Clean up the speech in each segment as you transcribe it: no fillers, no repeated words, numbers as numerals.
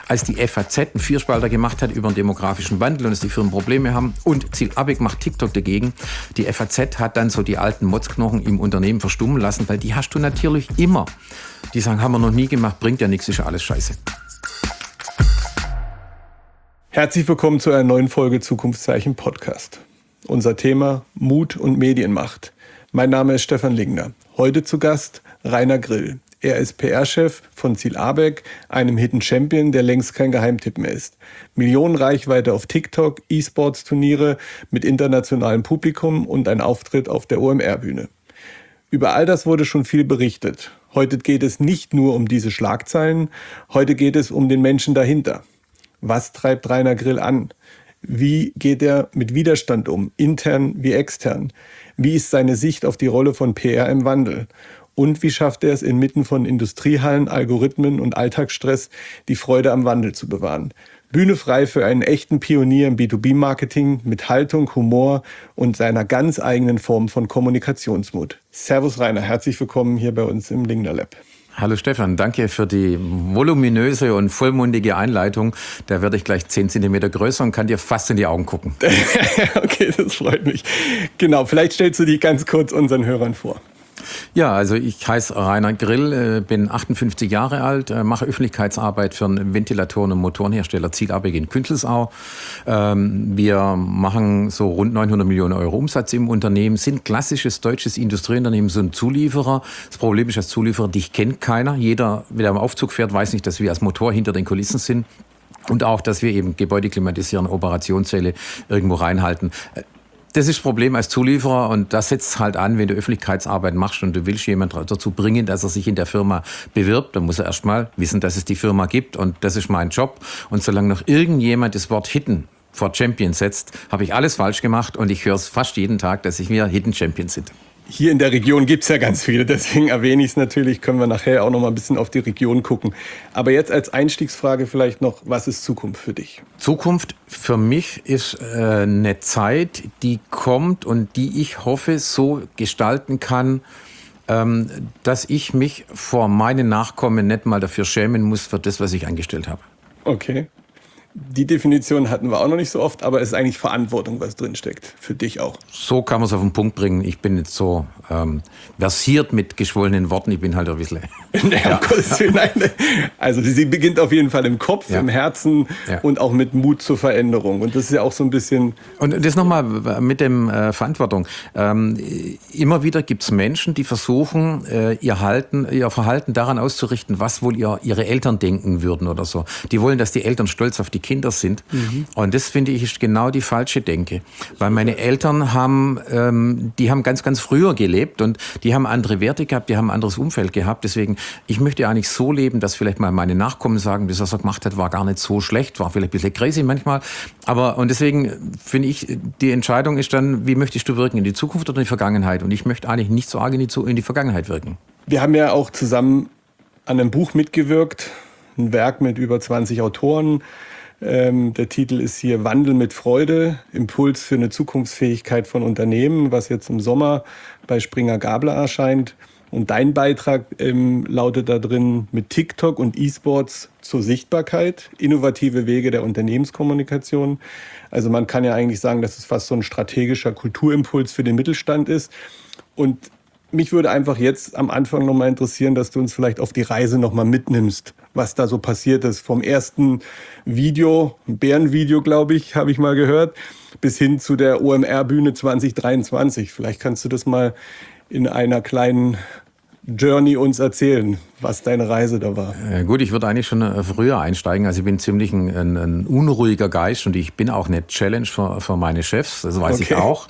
als die FAZ einen Vierspalter gemacht hat über den demografischen Wandel und dass die Firmen Probleme haben und Ziel Abeck macht TikTok dagegen. Die FAZ hat dann so die alten Motzknochen im Unternehmen verstummen lassen, weil die hast du natürlich immer. Die sagen, haben wir noch nie gemacht, bringt ja nichts, ist ja alles scheiße. Herzlich willkommen zu einer neuen Folge Zukunftszeichen Podcast. Unser Thema Mut und Medienmacht. Mein Name ist Stefan Lingner. Heute zu Gast Rainer Grill. Er ist PR-Chef von Ziel Abeck, einem Hidden Champion, der längst kein Geheimtipp mehr ist. Millionenreichweite auf TikTok, E-Sports-Turniere mit internationalem Publikum und ein Auftritt auf der OMR-Bühne. Über all das wurde schon viel berichtet. Heute geht es nicht nur um diese Schlagzeilen, heute geht es um den Menschen dahinter. Was treibt Rainer Grill an? Wie geht er mit Widerstand um, intern wie extern? Wie ist seine Sicht auf die Rolle von PR im Wandel? Und wie schafft er es inmitten von Industriehallen, Algorithmen und Alltagsstress, die Freude am Wandel zu bewahren? Bühne frei für einen echten Pionier im B2B-Marketing mit Haltung, Humor und seiner ganz eigenen Form von Kommunikationsmut. Servus Rainer, herzlich willkommen hier bei uns im Lingner Lab. Hallo Stefan, danke für die voluminöse und vollmundige Einleitung. Da werde ich gleich 10 Zentimeter größer und kann dir fast in die Augen gucken. Okay, das freut mich. Genau, vielleicht stellst du dich ganz kurz unseren Hörern vor. Ja, also ich heiße Rainer Grill, bin 58 Jahre alt, mache Öffentlichkeitsarbeit für einen Ventilatoren- und Motorenhersteller Ziel Abeck in Künzelsau. Wir machen so rund 900 Millionen Euro Umsatz im Unternehmen, sind klassisches deutsches Industrieunternehmen, so ein Zulieferer. Das Problem ist, als Zulieferer, dich kennt keiner. Jeder, der am Aufzug fährt, weiß nicht, dass wir als Motor hinter den Kulissen sind. Und auch, dass wir eben Gebäude klimatisieren, Operationssäle irgendwo reinhalten. Das ist das Problem als Zulieferer und das setzt halt an, wenn du Öffentlichkeitsarbeit machst und du willst jemanden dazu bringen, dass er sich in der Firma bewirbt, dann muss er erstmal wissen, dass es die Firma gibt und das ist mein Job. Und solange noch irgendjemand das Wort Hidden vor Champion setzt, habe ich alles falsch gemacht und ich höre es fast jeden Tag, dass wir Hidden Champions sind. Hier in der Region gibt es ja ganz viele, deswegen erwähne ich es natürlich, können wir nachher auch noch mal ein bisschen auf die Region gucken. Aber jetzt als Einstiegsfrage vielleicht noch, was ist Zukunft für dich? Zukunft für mich ist eine Zeit, die kommt und die ich hoffe so gestalten kann, dass ich mich vor meinen Nachkommen nicht mal dafür schämen muss für das, was ich angestellt habe. Okay. Die Definition hatten wir auch noch nicht so oft, aber es ist eigentlich Verantwortung, was drinsteckt. Für dich auch. So kann man es auf den Punkt bringen. Ich bin jetzt so versiert mit geschwollenen Worten. Ich bin halt ein bisschen... Ja. Also sie beginnt auf jeden Fall im Kopf, im Herzen und auch mit Mut zur Veränderung. Und das ist ja auch so ein bisschen... Und das nochmal mit dem Verantwortung. Immer wieder gibt es Menschen, die versuchen, ihr Verhalten daran auszurichten, was wohl ihre Eltern denken würden oder so. Die wollen, dass die Eltern stolz auf die Kinder sind. Und das, finde ich, ist genau die falsche Denke. Weil meine Eltern haben ganz, ganz früher gelebt und die haben andere Werte gehabt, die haben ein anderes Umfeld gehabt. Deswegen, ich möchte eigentlich so leben, dass vielleicht mal meine Nachkommen sagen, das, was er gemacht hat, war gar nicht so schlecht, war vielleicht ein bisschen crazy manchmal. Und deswegen finde ich, die Entscheidung ist dann, wie möchtest du wirken, in die Zukunft oder in die Vergangenheit? Und ich möchte eigentlich nicht so arg in die Vergangenheit wirken. Wir haben ja auch zusammen an einem Buch mitgewirkt, ein Werk mit über 20 Autoren. Der Titel ist hier Wandel mit Freude, Impuls für eine Zukunftsfähigkeit von Unternehmen, was jetzt im Sommer bei Springer Gabler erscheint. Und dein Beitrag lautet da drin mit TikTok und E-Sports zur Sichtbarkeit, innovative Wege der Unternehmenskommunikation. Also man kann ja eigentlich sagen, dass es fast so ein strategischer Kulturimpuls für den Mittelstand ist. Und mich würde einfach jetzt am Anfang noch mal interessieren, dass du uns vielleicht auf die Reise noch mal mitnimmst, was da so passiert ist. Vom ersten Video, Bärenvideo, glaube ich, habe ich mal gehört, bis hin zu der OMR-Bühne 2023. Vielleicht kannst du das mal in einer kleinen Journey uns erzählen, was deine Reise da war. Gut, ich würde eigentlich schon früher einsteigen. Also ich bin ziemlich ein unruhiger Geist und ich bin auch eine Challenge für meine Chefs, das weiß ich auch.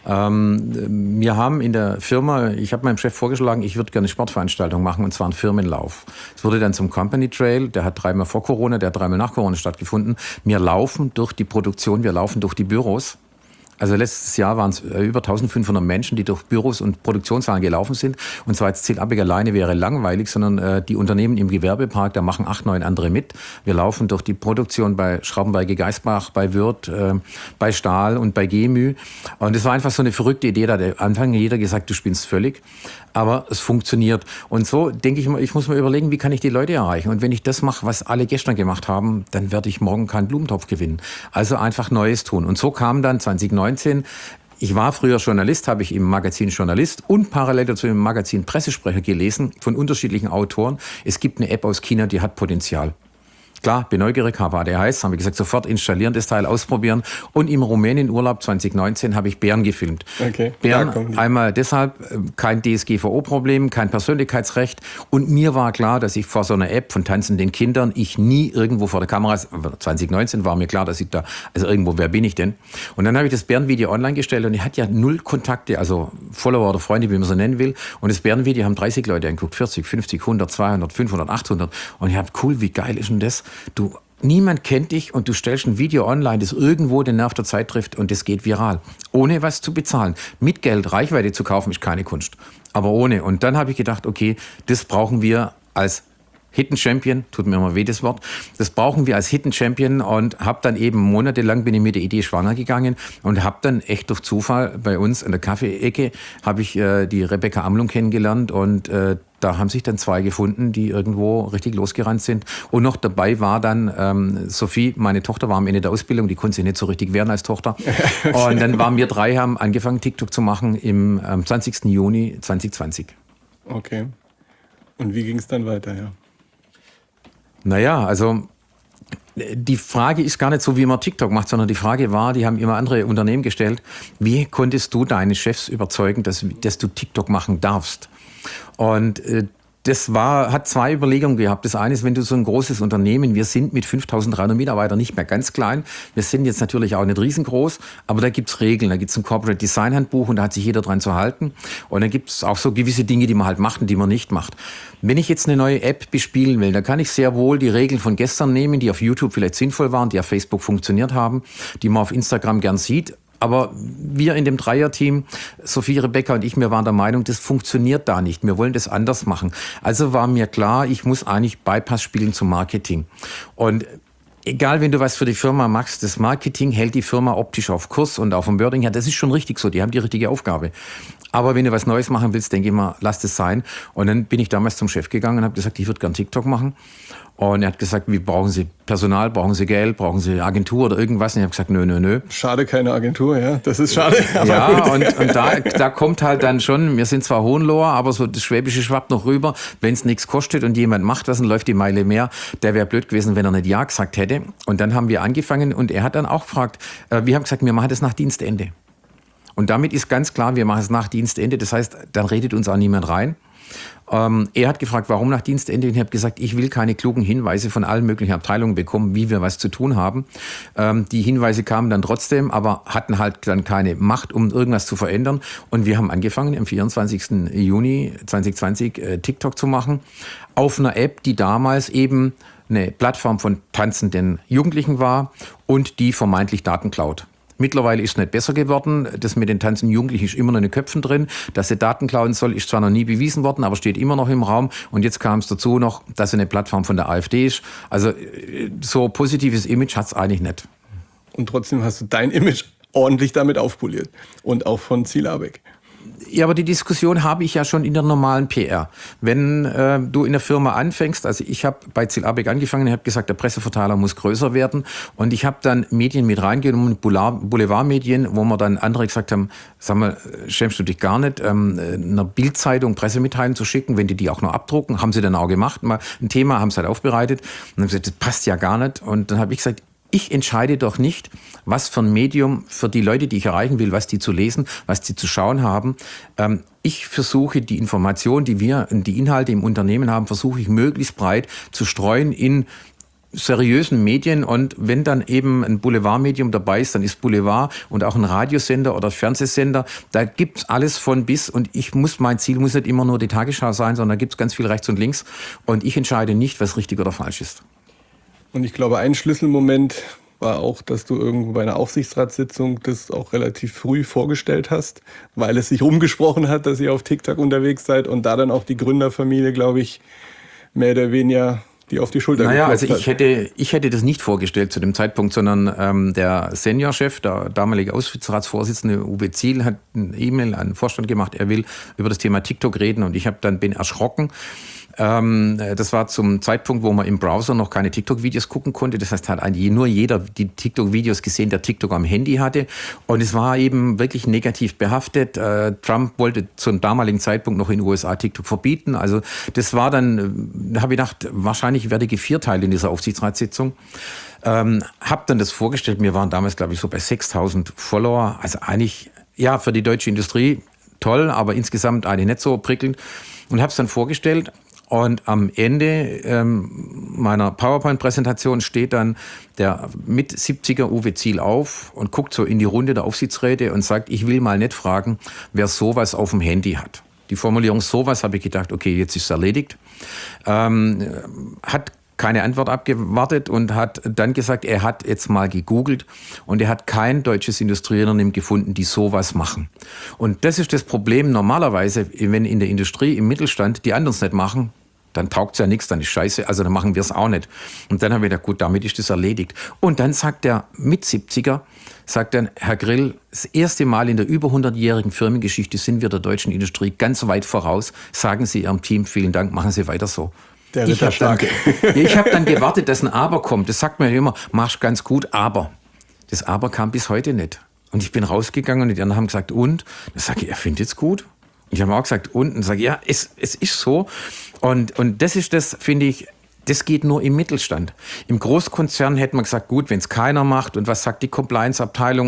Wir haben in der Firma, ich habe meinem Chef vorgeschlagen, ich würde gerne eine Sportveranstaltung machen und zwar einen Firmenlauf. Es wurde dann zum Company Trail, der hat 3-mal vor Corona, der hat 3-mal nach Corona stattgefunden. Wir laufen durch die Produktion, wir laufen durch die Büros. Also letztes Jahr waren es über 1500 Menschen, die durch Büros und Produktionshallen gelaufen sind. Und zwar jetzt Ziel Abweg alleine wäre langweilig, sondern die Unternehmen im Gewerbepark, da machen 8, 9 andere mit. Wir laufen durch die Produktion bei Schraubenberger Geisbach, bei Würth, bei Stahl und bei Gemü. Und es war einfach so eine verrückte Idee. Da hat am Anfang jeder gesagt, du spinnst völlig. Aber es funktioniert. Und so denke ich mal, ich muss mir überlegen, wie kann ich die Leute erreichen? Und wenn ich das mache, was alle gestern gemacht haben, dann werde ich morgen keinen Blumentopf gewinnen. Also einfach Neues tun. Und so kam dann 2019, ich war früher Journalist, habe ich im Magazin Journalist und parallel dazu im Magazin Pressesprecher gelesen von unterschiedlichen Autoren. Es gibt eine App aus China, die hat Potenzial. Klar, bin neugierig, habe ADHS, haben wir gesagt, sofort installieren, das Teil ausprobieren. Und im Rumänien-Urlaub 2019 habe ich Bären gefilmt. Okay. Bären, einmal deshalb kein DSGVO-Problem, kein Persönlichkeitsrecht. Und mir war klar, dass ich vor so einer App von tanzenden Kindern, ich nie irgendwo vor der Kamera, 2019 war mir klar, dass ich da, also irgendwo, wer bin ich denn? Und dann habe ich das Bärenvideo online gestellt und ich hatte ja 0 Kontakte, also Follower oder Freunde, wie man so nennen will. Und das Bärenvideo haben 30 Leute angeguckt, 40, 50, 100, 200, 500, 800. Und ich habe, cool, wie geil ist denn das? Niemand kennt dich und du stellst ein Video online, das irgendwo den Nerv der Zeit trifft und das geht viral. Ohne was zu bezahlen. Mit Geld Reichweite zu kaufen ist keine Kunst. Aber ohne. Und dann habe ich gedacht, okay, das brauchen wir als Hidden Champion, tut mir immer weh das Wort, das brauchen wir als Hidden Champion und habe dann eben monatelang bin ich mit der Idee schwanger gegangen und habe dann echt durch Zufall bei uns in der Kaffeeecke habe ich die Rebecca Amlung kennengelernt und da haben sich dann 2 gefunden, die irgendwo richtig losgerannt sind. Und noch dabei war dann Sophie, meine Tochter war am Ende der Ausbildung, die konnte sich nicht so richtig wehren als Tochter. Und dann waren wir 3, haben angefangen TikTok zu machen am 20. Juni 2020. Okay. Und wie ging es dann weiter, ja? Naja, also die Frage ist gar nicht so, wie man TikTok macht, sondern die Frage war, die haben immer andere Unternehmen gestellt, wie konntest du deine Chefs überzeugen, dass du TikTok machen darfst? Und das hat 2 Überlegungen gehabt. Das eine ist, wenn du so ein großes Unternehmen, wir sind mit 5.300 Mitarbeitern nicht mehr ganz klein. Wir sind jetzt natürlich auch nicht riesengroß, aber da gibt's Regeln. Da gibt's ein Corporate Design Handbuch und da hat sich jeder dran zu halten. Und dann gibt's auch so gewisse Dinge, die man halt macht und die man nicht macht. Wenn ich jetzt eine neue App bespielen will, dann kann ich sehr wohl die Regeln von gestern nehmen, die auf YouTube vielleicht sinnvoll waren, die auf Facebook funktioniert haben, die man auf Instagram gern sieht. Aber wir in dem Dreierteam, Sophie, Rebecca und ich, wir waren der Meinung, das funktioniert da nicht. Wir wollen das anders machen. Also war mir klar, ich muss eigentlich Bypass spielen zum Marketing. Und egal, wenn du was für die Firma machst, das Marketing hält die Firma optisch auf Kurs und auf dem Wording her. Das ist schon richtig so, die haben die richtige Aufgabe. Aber wenn du was Neues machen willst, denke ich mal, lass das sein. Und dann bin ich damals zum Chef gegangen und habe gesagt, ich würde gern TikTok machen. Und er hat gesagt, wie brauchen Sie Personal, brauchen Sie Geld, brauchen Sie Agentur oder irgendwas? Und ich habe gesagt, nö. Schade, keine Agentur, ja. Das ist schade. Aber ja, und da kommt halt dann schon, wir sind zwar Hohenloher, aber so das Schwäbische schwappt noch rüber. Wenn es nichts kostet und jemand macht was und läuft die Meile mehr, der wäre blöd gewesen, wenn er nicht Ja gesagt hätte. Und dann haben wir angefangen und er hat dann auch gefragt, wir haben gesagt, wir machen das nach Dienstende. Und damit ist ganz klar, wir machen es nach Dienstende. Das heißt, dann redet uns auch niemand rein. Er hat gefragt, warum nach Dienstende? Und ich habe gesagt, ich will keine klugen Hinweise von allen möglichen Abteilungen bekommen, wie wir was zu tun haben. Die Hinweise kamen dann trotzdem, aber hatten halt dann keine Macht, um irgendwas zu verändern. Und wir haben angefangen, am 24. Juni 2020 TikTok zu machen, auf einer App, die damals eben eine Plattform von tanzenden Jugendlichen war und die vermeintlich Daten klaut. Mittlerweile ist es nicht besser geworden. Das mit den tanzenden Jugendlichen ist immer noch in den Köpfen drin. Dass sie Daten klauen soll, ist zwar noch nie bewiesen worden, aber steht immer noch im Raum. Und jetzt kam es dazu noch, dass sie eine Plattform von der AfD ist. Also so positives Image hat es eigentlich nicht. Und trotzdem hast du dein Image ordentlich damit aufpoliert. Und auch von Ziel Abweg. Ja, aber die Diskussion habe ich ja schon in der normalen PR. Wenn du in der Firma anfängst, also ich habe bei Ziel Abweg angefangen, ich habe gesagt, der Presseverteiler muss größer werden und ich habe dann Medien mit reingenommen, Boulevardmedien, wo wir dann andere gesagt haben, sag mal, schämst du dich gar nicht, einer Bildzeitung Pressemitteilungen zu schicken, wenn die auch noch abdrucken, haben sie dann auch gemacht, mal ein Thema, haben sie halt aufbereitet und haben gesagt, das passt ja gar nicht und dann habe ich gesagt, ich entscheide doch nicht, was für ein Medium für die Leute, die ich erreichen will, was die zu lesen, was die zu schauen haben. Ich versuche die Informationen, die Inhalte im Unternehmen haben, versuche ich möglichst breit zu streuen in seriösen Medien und wenn dann eben ein Boulevardmedium dabei ist, dann ist Boulevard und auch ein Radiosender oder Fernsehsender, da gibt's alles von bis und mein Ziel muss nicht immer nur die Tagesschau sein, sondern da gibt's ganz viel rechts und links und ich entscheide nicht, was richtig oder falsch ist. Und ich glaube, ein Schlüsselmoment, war auch, dass du irgendwo bei einer Aufsichtsratssitzung das auch relativ früh vorgestellt hast, weil es sich rumgesprochen hat, dass ihr auf TikTok unterwegs seid und da dann auch die Gründerfamilie, glaube ich, mehr oder weniger die auf die Schulter geklopft hat. Ich hätte das nicht vorgestellt zu dem Zeitpunkt, sondern der Seniorchef, der damalige Aufsichtsratsvorsitzende Uwe Ziel, hat eine E-Mail an den Vorstand gemacht, er will über das Thema TikTok reden und ich bin erschrocken. Das war zum Zeitpunkt, wo man im Browser noch keine TikTok-Videos gucken konnte. Das heißt, hat eigentlich nur jeder die TikTok-Videos gesehen, der TikTok am Handy hatte. Und es war eben wirklich negativ behaftet. Trump wollte zum damaligen Zeitpunkt noch in den USA TikTok verbieten. Also das war dann, da habe ich gedacht, wahrscheinlich werde ich gevierteilt in dieser Aufsichtsratssitzung. Hab dann das vorgestellt. Wir waren damals, glaube ich, so bei 6.000 Follower. Also eigentlich, ja, für die deutsche Industrie toll, aber insgesamt eigentlich nicht so prickelnd. Und habe es dann vorgestellt. Und am Ende meiner PowerPoint-Präsentation steht dann der mit 70er Uwe Ziel auf und guckt so in die Runde der Aufsichtsräte und sagt, ich will mal nicht fragen, wer sowas auf dem Handy hat. Die Formulierung sowas habe ich gedacht, okay, jetzt ist es erledigt. Hat keine Antwort abgewartet und hat dann gesagt, er hat jetzt mal gegoogelt und er hat kein deutsches Industrieunternehmen gefunden, die sowas machen. Und das ist das Problem normalerweise, wenn in der Industrie, im Mittelstand die anderen es nicht machen, dann taugt es ja nichts, dann ist scheiße, also dann machen wir es auch nicht. Und dann haben wir gedacht, gut, damit ist das erledigt. Und dann sagt der Mit-70er, sagt dann, Herr Grill, das erste Mal in der über 100-jährigen Firmengeschichte sind wir der deutschen Industrie ganz weit voraus. Sagen Sie Ihrem Team vielen Dank, machen Sie weiter so. Ich habe dann gewartet, dass ein Aber kommt. Das sagt man ja immer, machst ganz gut, aber. Das Aber kam bis heute nicht. Und ich bin rausgegangen und die anderen haben gesagt, und? Dann sage ich, er findet es gut. Und ich habe auch gesagt, und? Und sage ich, ja, es ist so. Und das ist das, finde ich, das geht nur im Mittelstand. Im Großkonzern hätte man gesagt, gut, wenn es keiner macht und was sagt die Compliance-Abteilung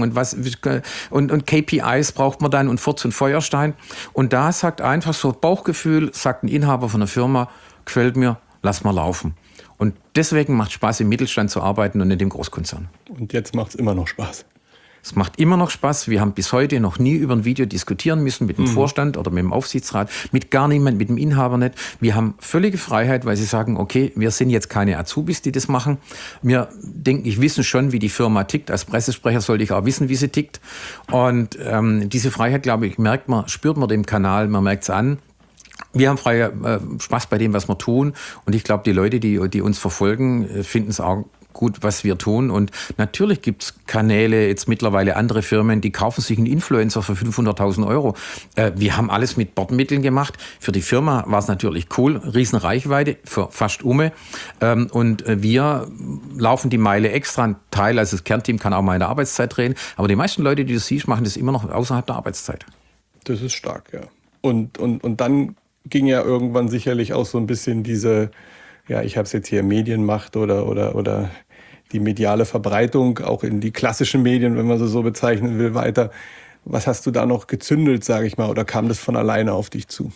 und KPIs braucht man dann und Furz und Feuerstein. Und da sagt einfach so Bauchgefühl, sagt ein Inhaber von einer Firma, gefällt mir, lass mal laufen. Und deswegen macht es Spaß, im Mittelstand zu arbeiten und nicht im Großkonzern. Und jetzt macht es immer noch Spaß. Es macht immer noch Spaß. Wir haben bis heute noch nie über ein Video diskutieren müssen mit dem Vorstand oder mit dem Aufsichtsrat, mit gar niemand, mit dem Inhaber nicht. Wir haben völlige Freiheit, weil sie sagen, okay, wir sind jetzt keine Azubis, die das machen. Wir, denke ich, wissen schon, wie die Firma tickt. Als Pressesprecher sollte ich auch wissen, wie sie tickt. Und diese Freiheit, glaube ich, spürt man dem Kanal, man merkt es an. Wir haben Spaß bei dem, was wir tun. Und ich glaube, die Leute, die uns verfolgen, finden es auch gut, was wir tun. Und natürlich gibt es Kanäle, jetzt mittlerweile andere Firmen, die kaufen sich einen Influencer für 500.000 Euro. Wir haben alles mit Bordmitteln gemacht. Für die Firma war es natürlich cool, Riesenreichweite für fast Umme. Und wir laufen die Meile extra. Ein Teil, also das Kernteam kann auch mal in der Arbeitszeit drehen. Aber die meisten Leute, die du siehst, machen das immer noch außerhalb der Arbeitszeit. Das ist stark, ja. Und dann ging ja irgendwann sicherlich auch so ein bisschen diese, ja, ich habe es jetzt hier Medienmacht oder die mediale Verbreitung, auch in die klassischen Medien, wenn man sie so bezeichnen will, weiter. Was hast du da noch gezündelt, sage ich mal, oder kam das von alleine auf dich zu?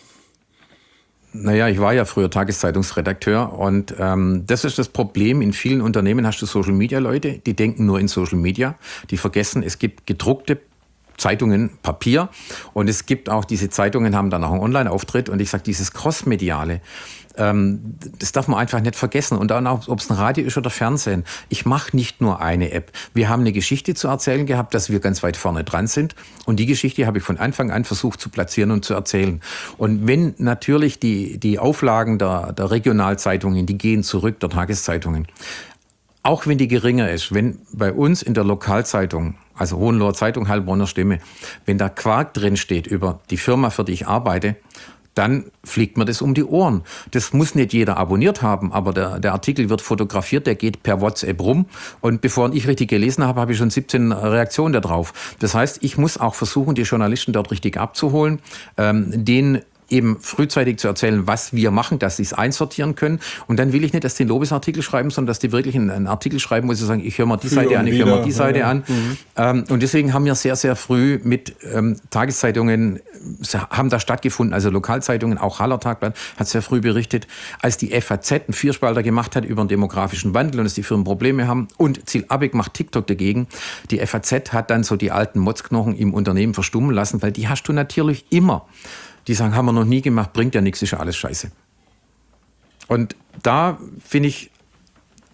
Naja, ich war ja früher Tageszeitungsredakteur und das ist das Problem. In vielen Unternehmen hast du Social-Media-Leute, die denken nur in Social Media, die vergessen, es gibt gedruckte Zeitungen, Papier und es gibt auch, diese Zeitungen haben dann auch einen Online-Auftritt und ich sage, dieses Cross-Mediale, das darf man einfach nicht vergessen. Und dann auch, ob es ein Radio ist oder Fernsehen. Ich mache nicht nur eine App. Wir haben eine Geschichte zu erzählen gehabt, dass wir ganz weit vorne dran sind. Und die Geschichte habe ich von Anfang an versucht zu platzieren und zu erzählen. Und wenn natürlich die Auflagen der Regionalzeitungen, die gehen zurück, der Tageszeitungen, auch wenn die geringer ist, wenn bei uns in der Lokalzeitung, also Hohenloher Zeitung, Heilbronner Stimme, wenn da Quark drin steht über die Firma, für die ich arbeite, dann fliegt mir das um die Ohren. Das muss nicht jeder abonniert haben, aber der Artikel wird fotografiert, der geht per WhatsApp rum und bevor ich richtig gelesen habe, habe ich schon 17 Reaktionen darauf. Das heißt, ich muss auch versuchen, die Journalisten dort richtig abzuholen, denen eben frühzeitig zu erzählen, was wir machen, dass sie es einsortieren können. Und dann will ich nicht, dass die einen Lobesartikel schreiben, sondern dass die wirklich einen Artikel schreiben, wo sie sagen, ich höre mal die Seite an, ich höre mal die Seite an. Und deswegen haben wir sehr, sehr früh mit Tageszeitungen, haben da stattgefunden, also Lokalzeitungen, auch Haller Tagblatt hat sehr früh berichtet, als die FAZ einen Vierspalter gemacht hat über den demografischen Wandel und dass die Firmen Probleme haben und Ziel Abeck macht TikTok dagegen. Die FAZ hat dann so die alten Motzknochen im Unternehmen verstummen lassen, weil die hast du natürlich immer. Die sagen, haben wir noch nie gemacht, bringt ja nichts, ist ja alles scheiße. Und da finde ich,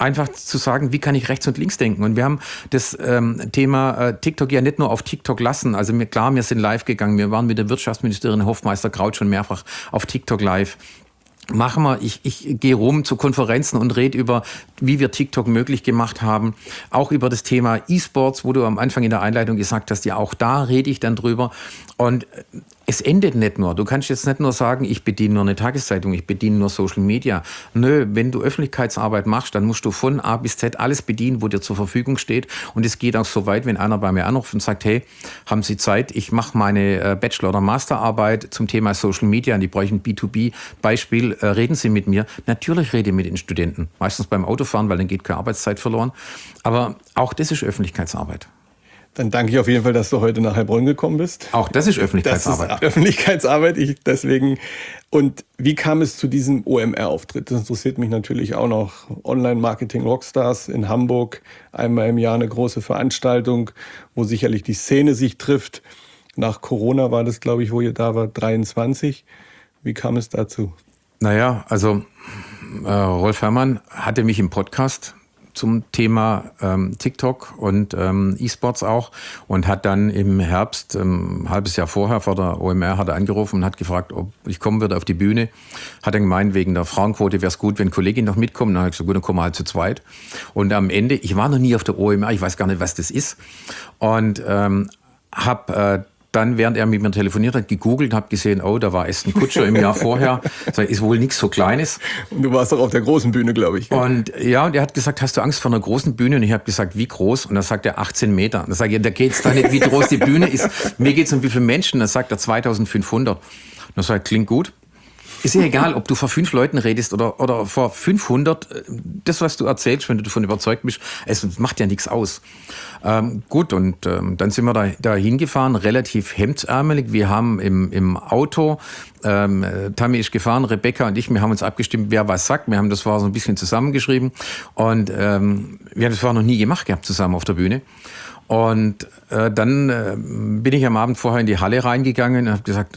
einfach zu sagen, wie kann ich rechts und links denken? Und wir haben das Thema TikTok ja nicht nur auf TikTok lassen. Also wir sind live gegangen. Wir waren mit der Wirtschaftsministerin Hofmeister Kraut schon mehrfach auf TikTok live. Machen wir, ich gehe rum zu Konferenzen und rede über, wie wir TikTok möglich gemacht haben. Auch über das Thema E-Sports, wo du am Anfang in der Einleitung gesagt hast, ja, auch da rede ich dann drüber. Und es endet nicht nur. Du kannst jetzt nicht nur sagen, ich bediene nur eine Tageszeitung, ich bediene nur Social Media. Nö, wenn du Öffentlichkeitsarbeit machst, dann musst du von A bis Z alles bedienen, wo dir zur Verfügung steht. Und es geht auch so weit, wenn einer bei mir anruft und sagt, hey, haben Sie Zeit? Ich mache meine Bachelor- oder Masterarbeit zum Thema Social Media und die bräuchten ein B2B-Beispiel. Reden Sie mit mir? Natürlich rede ich mit den Studenten. Meistens beim Autofahren, weil dann geht keine Arbeitszeit verloren. Aber auch das ist Öffentlichkeitsarbeit. Dann danke ich auf jeden Fall, dass du heute nach Heilbronn gekommen bist. Auch das ist Öffentlichkeitsarbeit. Das ist Öffentlichkeitsarbeit, deswegen. Und wie kam es zu diesem OMR-Auftritt? Das interessiert mich natürlich auch noch. Online-Marketing-Rockstars in Hamburg, einmal im Jahr eine große Veranstaltung, wo sicherlich die Szene sich trifft. Nach Corona war das, glaube ich, wo ihr da wart, 23. Wie kam es dazu? Naja, also Rolf Herrmann hatte mich im Podcast zum Thema TikTok und E-Sports auch und hat dann im Herbst, ein halbes Jahr vorher, vor der OMR, hat er angerufen und hat gefragt, ob ich kommen würde auf die Bühne. Hat er gemeint, wegen der Frauenquote wäre es gut, wenn Kollegin noch mitkommt. Dann habe ich gesagt, gut, dann kommen wir halt zu zweit. Und am Ende, ich war noch nie auf der OMR, ich weiß gar nicht, was das ist. Und habe dann, während er mit mir telefoniert hat, gegoogelt, habe gesehen, oh, da war Aston Kutscher im Jahr vorher. Das ist wohl nichts so Kleines. Und du warst doch auf der großen Bühne, glaube ich. Und ja, und er hat gesagt, hast du Angst vor einer großen Bühne? Und ich habe gesagt, wie groß? Und dann sagt er 18 Meter. Und dann sage ich, da geht es da nicht, wie groß die Bühne ist. Mir geht es um wie viele Menschen. Dann sagt er 2500. Und dann sagt er, klingt gut. Ist ja egal, ob du vor 5 Leuten redest oder vor 500. Das, was du erzählst, wenn du davon überzeugt bist, es macht ja nichts aus. Gut, und dann sind wir da hingefahren, relativ hemdsärmelig. Wir haben im Auto, Tammy ist gefahren, Rebecca und ich, wir haben uns abgestimmt, wer was sagt. Wir haben das war so ein bisschen zusammengeschrieben. Und wir haben das vorher noch nie gemacht gehabt, zusammen auf der Bühne. Und dann bin ich am Abend vorher in die Halle reingegangen und habe gesagt,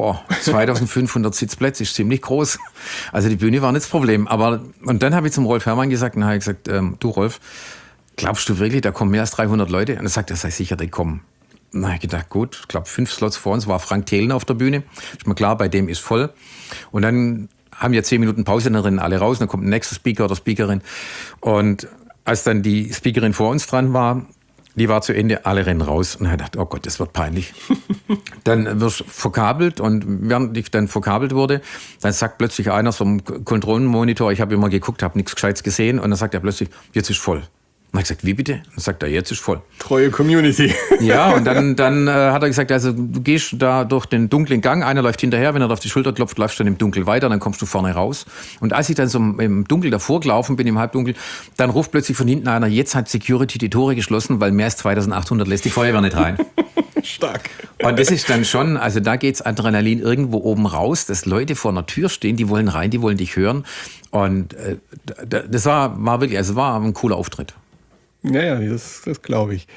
2500 Sitzplätze ist ziemlich groß. Also die Bühne war nicht das Problem. Und dann habe ich zum Rolf Herrmann gesagt, du Rolf, glaubst du wirklich, da kommen mehr als 300 Leute? Und er sagt, sei sicher, die kommen. Dann habe ich gedacht, gut, ich glaube 5 Slots vor uns war Frank Thelen auf der Bühne. Ist mir klar, bei dem ist voll. Und dann haben wir 10 Minuten Pause, dann rennen alle raus, dann kommt ein nächster Speaker oder Speakerin. Und als dann die Speakerin vor uns dran war, die war zu Ende, alle rennen raus. Und ich dachte, oh Gott, das wird peinlich. Dann wirst du verkabelt und während ich dann verkabelt wurde, dann sagt plötzlich einer so am Kontrollenmonitor, ich habe immer geguckt, habe nichts Gescheites gesehen und dann sagt er plötzlich, jetzt ist voll. Und dann habe ich gesagt, wie bitte? Dann sagt er, jetzt ist voll. Treue Community. Ja, und dann hat er gesagt, also du gehst da durch den dunklen Gang, einer läuft hinterher, wenn er auf die Schulter klopft, läufst du dann im Dunkel weiter, dann kommst du vorne raus. Und als ich dann so im Dunkel davor gelaufen bin, im Halbdunkel, dann ruft plötzlich von hinten einer, jetzt hat Security die Tore geschlossen, weil mehr als 2800 lässt die Feuerwehr nicht rein. Stark. Und das ist dann schon, also da geht's Adrenalin irgendwo oben raus, dass Leute vor einer Tür stehen, die wollen rein, die wollen dich hören. Und das war wirklich, also war ein cooler Auftritt. Ja, das glaube ich.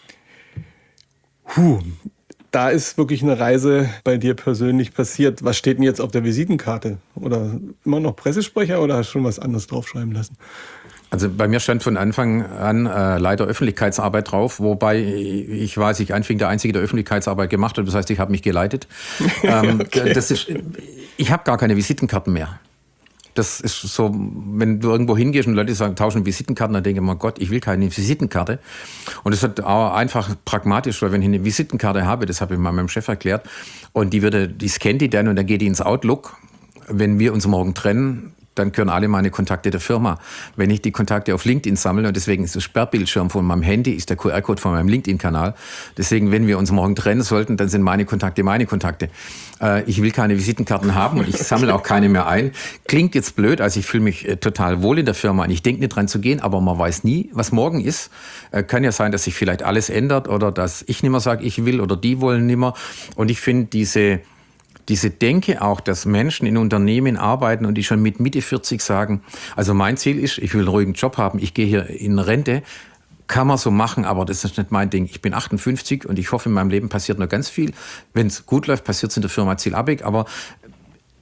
Da ist wirklich eine Reise bei dir persönlich passiert. Was steht denn jetzt auf der Visitenkarte? Oder immer noch Pressesprecher oder hast du schon was anderes draufschreiben lassen? Also bei mir stand von Anfang an Leiter Öffentlichkeitsarbeit drauf, wobei ich anfing der Einzige, der Öffentlichkeitsarbeit gemacht hat. Das heißt, ich habe mich geleitet. Okay. Ich habe gar keine Visitenkarten mehr. Das ist so, wenn du irgendwo hingehst und Leute sagen, tauschen Visitenkarten, dann denke ich mir, Gott, ich will keine Visitenkarte. Und das ist auch einfach pragmatisch, weil wenn ich eine Visitenkarte habe, das habe ich mal meinem Chef erklärt, und die scannt die dann und dann geht die ins Outlook. Wenn wir uns morgen trennen, dann gehören alle meine Kontakte der Firma. Wenn ich die Kontakte auf LinkedIn sammle, und deswegen ist das Sperrbildschirm von meinem Handy, ist der QR-Code von meinem LinkedIn-Kanal. Deswegen, wenn wir uns morgen trennen sollten, dann sind meine Kontakte meine Kontakte. Ich will keine Visitenkarten haben und ich sammle auch keine mehr ein. Klingt jetzt blöd, also ich fühle mich total wohl in der Firma und ich denke nicht dran zu gehen, aber man weiß nie, was morgen ist. Kann ja sein, dass sich vielleicht alles ändert oder dass ich nicht mehr sage, ich will oder die wollen nicht mehr. Und ich finde diese Denke auch, dass Menschen in Unternehmen arbeiten und die schon mit Mitte 40 sagen, also mein Ziel ist, ich will einen ruhigen Job haben, ich gehe hier in Rente, kann man so machen, aber das ist nicht mein Ding. Ich bin 58 und ich hoffe, in meinem Leben passiert noch ganz viel. Wenn es gut läuft, passiert es in der Firma Ziel Abeg, aber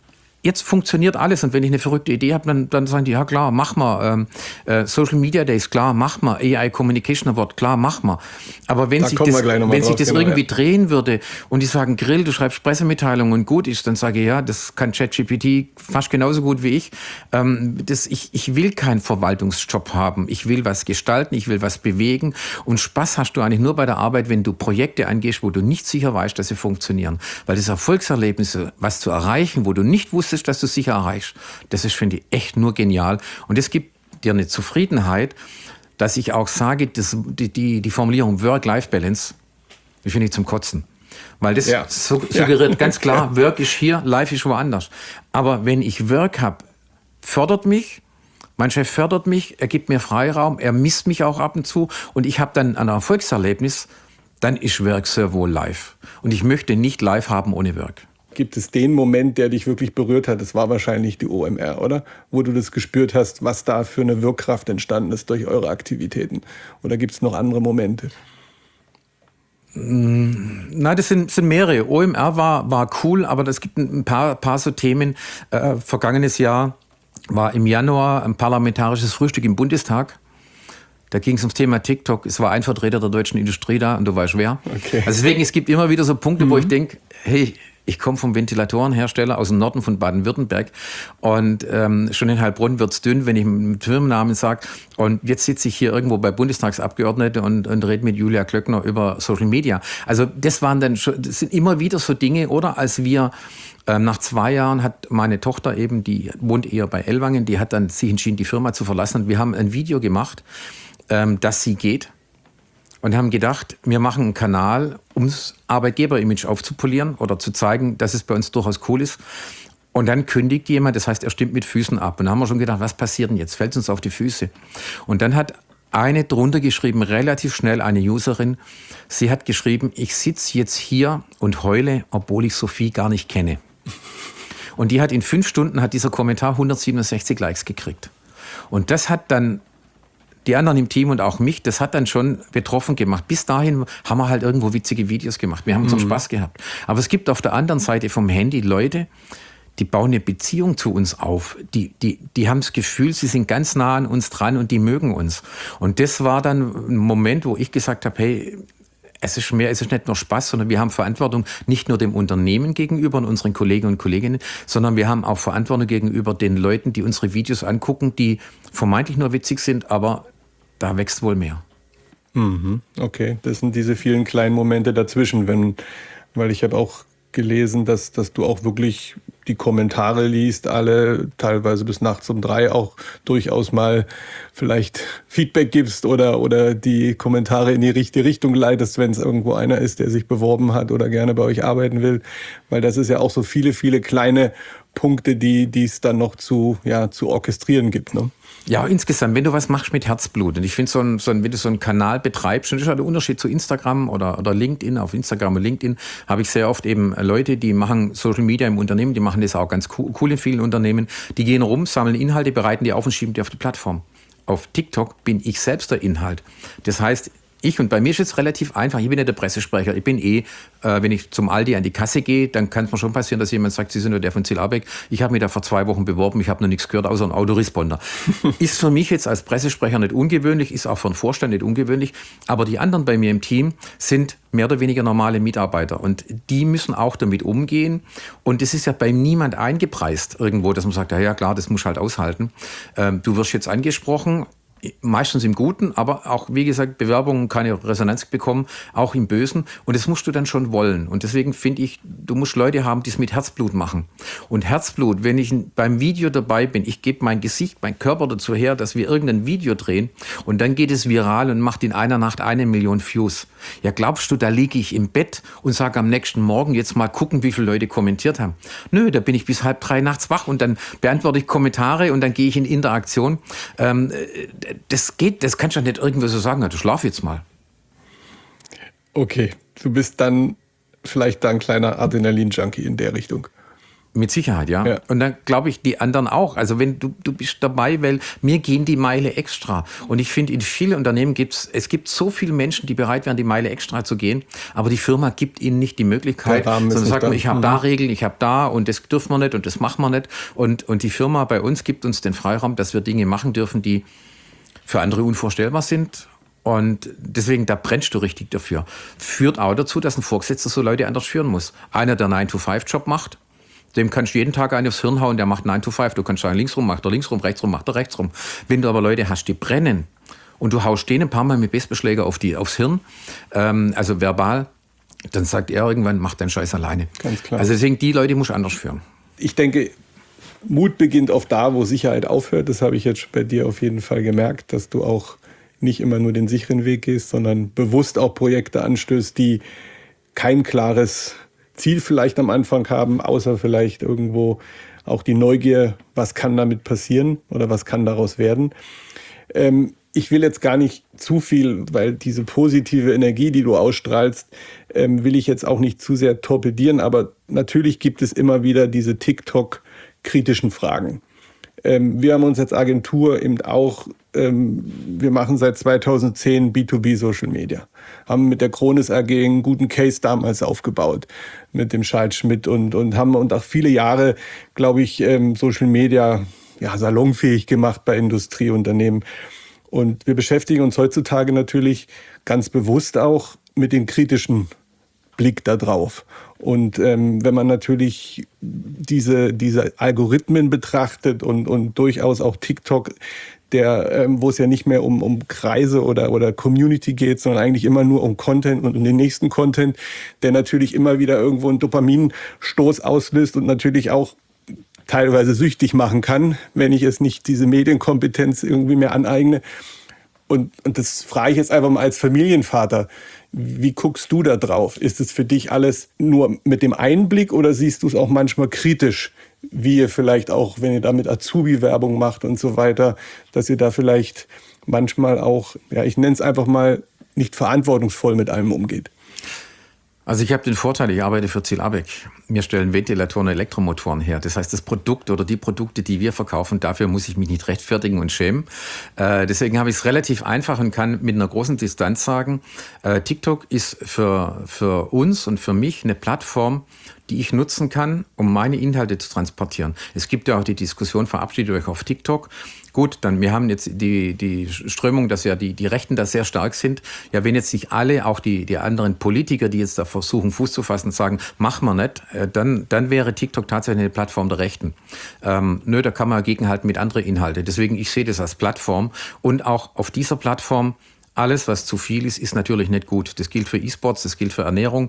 jetzt funktioniert alles. Und wenn ich eine verrückte Idee habe, dann sagen die, ja klar, mach mal. Social Media Days, klar, mach mal. AI Communication Award, klar, mach mal. Aber wenn sich das irgendwie drehen würde und die sagen, Grill, du schreibst Pressemitteilungen und gut ist, dann sage ich, ja, das kann ChatGPT fast genauso gut wie ich. Ich will keinen Verwaltungsjob haben. Ich will was gestalten, ich will was bewegen. Und Spaß hast du eigentlich nur bei der Arbeit, wenn du Projekte angehst, wo du nicht sicher weißt, dass sie funktionieren. Weil das Erfolgserlebnis, was zu erreichen, wo du nicht wusstest, dass du es sicher erreichst, das ist, finde ich, echt nur genial. Und es gibt dir eine Zufriedenheit, dass ich auch sage, die Formulierung Work-Life-Balance, die finde ich zum Kotzen. Weil das suggeriert ganz klar, Work ist hier, Life ist woanders. Aber wenn ich Work habe, fördert mich, mein Chef fördert mich, er gibt mir Freiraum, er misst mich auch ab und zu und ich habe dann ein Erfolgserlebnis, dann ist Work sehr wohl Life. Und ich möchte nicht Life haben ohne Work. Gibt es den Moment, der dich wirklich berührt hat? Das war wahrscheinlich die OMR, oder? Wo du das gespürt hast, was da für eine Wirkkraft entstanden ist durch eure Aktivitäten. Oder gibt es noch andere Momente? Nein, das sind mehrere. OMR war cool, aber es gibt ein paar so Themen. Vergangenes Jahr war im Januar ein parlamentarisches Frühstück im Bundestag. Da ging es ums Thema TikTok. Es war ein Vertreter der deutschen Industrie da und du weißt wer. Okay. Also deswegen, es gibt immer wieder so Punkte, wo ich denke, hey, ich komme vom Ventilatorenhersteller aus dem Norden von Baden-Württemberg und schon in Heilbronn wird's dünn, wenn ich einen Firmennamen sage. Und jetzt sitze ich hier irgendwo bei Bundestagsabgeordneten und rede mit Julia Klöckner über Social Media. Also das sind immer wieder so Dinge, oder als wir nach 2 Jahren hat meine Tochter eben, die wohnt eher bei Ellwangen, die hat dann sich entschieden, die Firma zu verlassen. Und wir haben ein Video gemacht, dass sie geht. Und haben gedacht, wir machen einen Kanal, um das Arbeitgeber-Image aufzupolieren oder zu zeigen, dass es bei uns durchaus cool ist. Und dann kündigt jemand, das heißt, er stimmt mit Füßen ab. Und dann haben wir schon gedacht, was passiert denn jetzt? Fällt es uns auf die Füße? Und dann hat eine drunter geschrieben, relativ schnell eine Userin, sie hat geschrieben, ich sitze jetzt hier und heule, obwohl ich Sophie gar nicht kenne. Und die hat in 5 Stunden, hat dieser Kommentar 167 Likes gekriegt. Und das hat dann die anderen im Team und auch mich, das hat dann schon betroffen gemacht. Bis dahin haben wir halt irgendwo witzige Videos gemacht. Wir haben unseren Spaß gehabt. Aber es gibt auf der anderen Seite vom Handy Leute, die bauen eine Beziehung zu uns auf. Die haben das Gefühl, sie sind ganz nah an uns dran und die mögen uns. Und das war dann ein Moment, wo ich gesagt habe, hey, es ist nicht nur Spaß, sondern wir haben Verantwortung nicht nur dem Unternehmen gegenüber und unseren Kollegen und Kolleginnen, sondern wir haben auch Verantwortung gegenüber den Leuten, die unsere Videos angucken, die vermeintlich nur witzig sind, aber da wächst wohl mehr. Okay, das sind diese vielen kleinen Momente dazwischen, weil ich habe auch gelesen, dass du auch wirklich die Kommentare liest, alle teilweise bis nachts um 3 auch durchaus mal vielleicht Feedback gibst oder die Kommentare in die richtige Richtung leitest, wenn es irgendwo einer ist, der sich beworben hat oder gerne bei euch arbeiten will, weil das ist ja auch so viele, viele kleine Punkte, die es dann noch zu orchestrieren gibt, ne? Ja, insgesamt, wenn du was machst mit Herzblut, und ich finde, wenn du so einen Kanal betreibst, und das ist halt der Unterschied zu Instagram oder LinkedIn, auf Instagram und LinkedIn habe ich sehr oft eben Leute, die machen Social Media im Unternehmen, die machen das auch ganz cool in vielen Unternehmen, die gehen rum, sammeln Inhalte, bereiten die auf und schieben die auf die Plattform. Auf TikTok bin ich selbst der Inhalt. Das heißt, und bei mir ist es relativ einfach, ich bin ja der Pressesprecher, ich bin wenn ich zum Aldi an die Kasse gehe, dann kann es mir schon passieren, dass jemand sagt, Sie sind nur der von Ziel-Abeck, ich habe mich da vor 2 Wochen beworben, ich habe noch nichts gehört, außer einen Autoresponder. Ist für mich jetzt als Pressesprecher nicht ungewöhnlich, ist auch für einen Vorstand nicht ungewöhnlich, aber die anderen bei mir im Team sind mehr oder weniger normale Mitarbeiter und die müssen auch damit umgehen und es ist ja bei niemand eingepreist irgendwo, dass man sagt, ja klar, das muss halt aushalten. Du wirst jetzt angesprochen, meistens im Guten, aber auch, wie gesagt, Bewerbungen keine Resonanz bekommen, auch im Bösen. Und das musst du dann schon wollen. Und deswegen finde ich, du musst Leute haben, die es mit Herzblut machen. Und Herzblut, wenn ich beim Video dabei bin, ich gebe mein Gesicht, mein Körper dazu her, dass wir irgendein Video drehen und dann geht es viral und macht in einer Nacht 1 Million Views. Ja, glaubst du, da liege ich im Bett und sage am nächsten Morgen jetzt mal gucken, wie viele Leute kommentiert haben? Nö, da bin ich bis 2:30 nachts wach und dann beantworte ich Kommentare und dann gehe ich in Interaktion. Das kannst du ja nicht irgendwo so sagen, du schlaf jetzt mal. Okay, du bist dann vielleicht ein kleiner Adrenalin-Junkie in der Richtung. Mit Sicherheit, ja. Und dann glaube ich, die anderen auch. Also wenn du bist dabei, weil mir gehen die Meile extra. Und ich finde, in vielen Unternehmen es gibt so viele Menschen, die bereit wären, die Meile extra zu gehen. Aber die Firma gibt ihnen nicht die Möglichkeit, sondern sagt man, ich habe da Regeln, ich habe da und das dürfen wir nicht und das machen wir nicht. Und die Firma bei uns gibt uns den Freiraum, dass wir Dinge machen dürfen, die für andere unvorstellbar sind. Und deswegen, da brennst du richtig dafür. Führt auch dazu, dass ein Vorgesetzter so Leute anders führen muss. Einer, der 9-to-5-Job macht, dem kannst du jeden Tag einen aufs Hirn hauen, der macht 9-to-5. Du kannst sagen, links rum, macht er links rum, rechts rum, macht er rechts rum. Wenn du aber Leute hast, die brennen und du haust denen ein paar Mal mit Baseballschläger aufs Hirn, also verbal, dann sagt er irgendwann, mach deinen Scheiß alleine. Ganz klar. Also deswegen, die Leute musst du anders führen. Ich denke, Mut beginnt oft da, wo Sicherheit aufhört. Das habe ich jetzt bei dir auf jeden Fall gemerkt, dass du auch nicht immer nur den sicheren Weg gehst, sondern bewusst auch Projekte anstößt, die kein klares Ziel vielleicht am Anfang haben, außer vielleicht irgendwo auch die Neugier, was kann damit passieren oder was kann daraus werden. Ich will jetzt gar nicht zu viel, weil diese positive Energie, die du ausstrahlst, will ich jetzt auch nicht zu sehr torpedieren, aber natürlich gibt es immer wieder diese TikTok-kritischen Fragen. Wir haben uns als Agentur eben auch, wir machen seit 2010 B2B Social Media. Haben mit der Kronis AG einen guten Case damals aufgebaut mit dem Charles Schmidt und haben und auch viele Jahre, glaube ich, Social Media salonfähig gemacht bei Industrieunternehmen. Und wir beschäftigen uns heutzutage natürlich ganz bewusst auch mit dem kritischen Blick da drauf. Und wenn man natürlich diese Algorithmen betrachtet und durchaus auch TikTok, wo es ja nicht mehr um Kreise oder Community geht, sondern eigentlich immer nur um Content und um den nächsten Content, der natürlich immer wieder irgendwo einen Dopaminstoß auslöst und natürlich auch teilweise süchtig machen kann, wenn ich es nicht diese Medienkompetenz irgendwie mehr aneigne. Und das frage ich jetzt einfach mal als Familienvater. Wie guckst du da drauf? Ist es für dich alles nur mit dem Einblick oder siehst du es auch manchmal kritisch, wie ihr vielleicht auch, wenn ihr da mit Azubi-Werbung macht und so weiter, dass ihr da vielleicht manchmal auch, ich nenne es einfach mal, nicht verantwortungsvoll mit einem umgeht? Also ich habe den Vorteil, ich arbeite für Ziel ABEC. Wir stellen Ventilatoren und Elektromotoren her. Das heißt, das Produkt oder die Produkte, die wir verkaufen, dafür muss ich mich nicht rechtfertigen und schämen. Deswegen habe ich es relativ einfach und kann mit einer großen Distanz sagen, TikTok ist für uns und für mich eine Plattform, die ich nutzen kann, um meine Inhalte zu transportieren. Es gibt ja auch die Diskussion, verabschiedet euch auf TikTok. Gut, wir haben jetzt die Strömung, dass ja die Rechten da sehr stark sind. Ja, wenn jetzt nicht alle, auch die anderen Politiker, die jetzt da versuchen, Fuß zu fassen, sagen, machen wir nicht, dann wäre TikTok tatsächlich eine Plattform der Rechten. Da kann man gegenhalten mit anderen Inhalten. Deswegen, ich sehe das als Plattform. Und auch auf dieser Plattform, alles, was zu viel ist natürlich nicht gut. Das gilt für E-Sports, das gilt für Ernährung.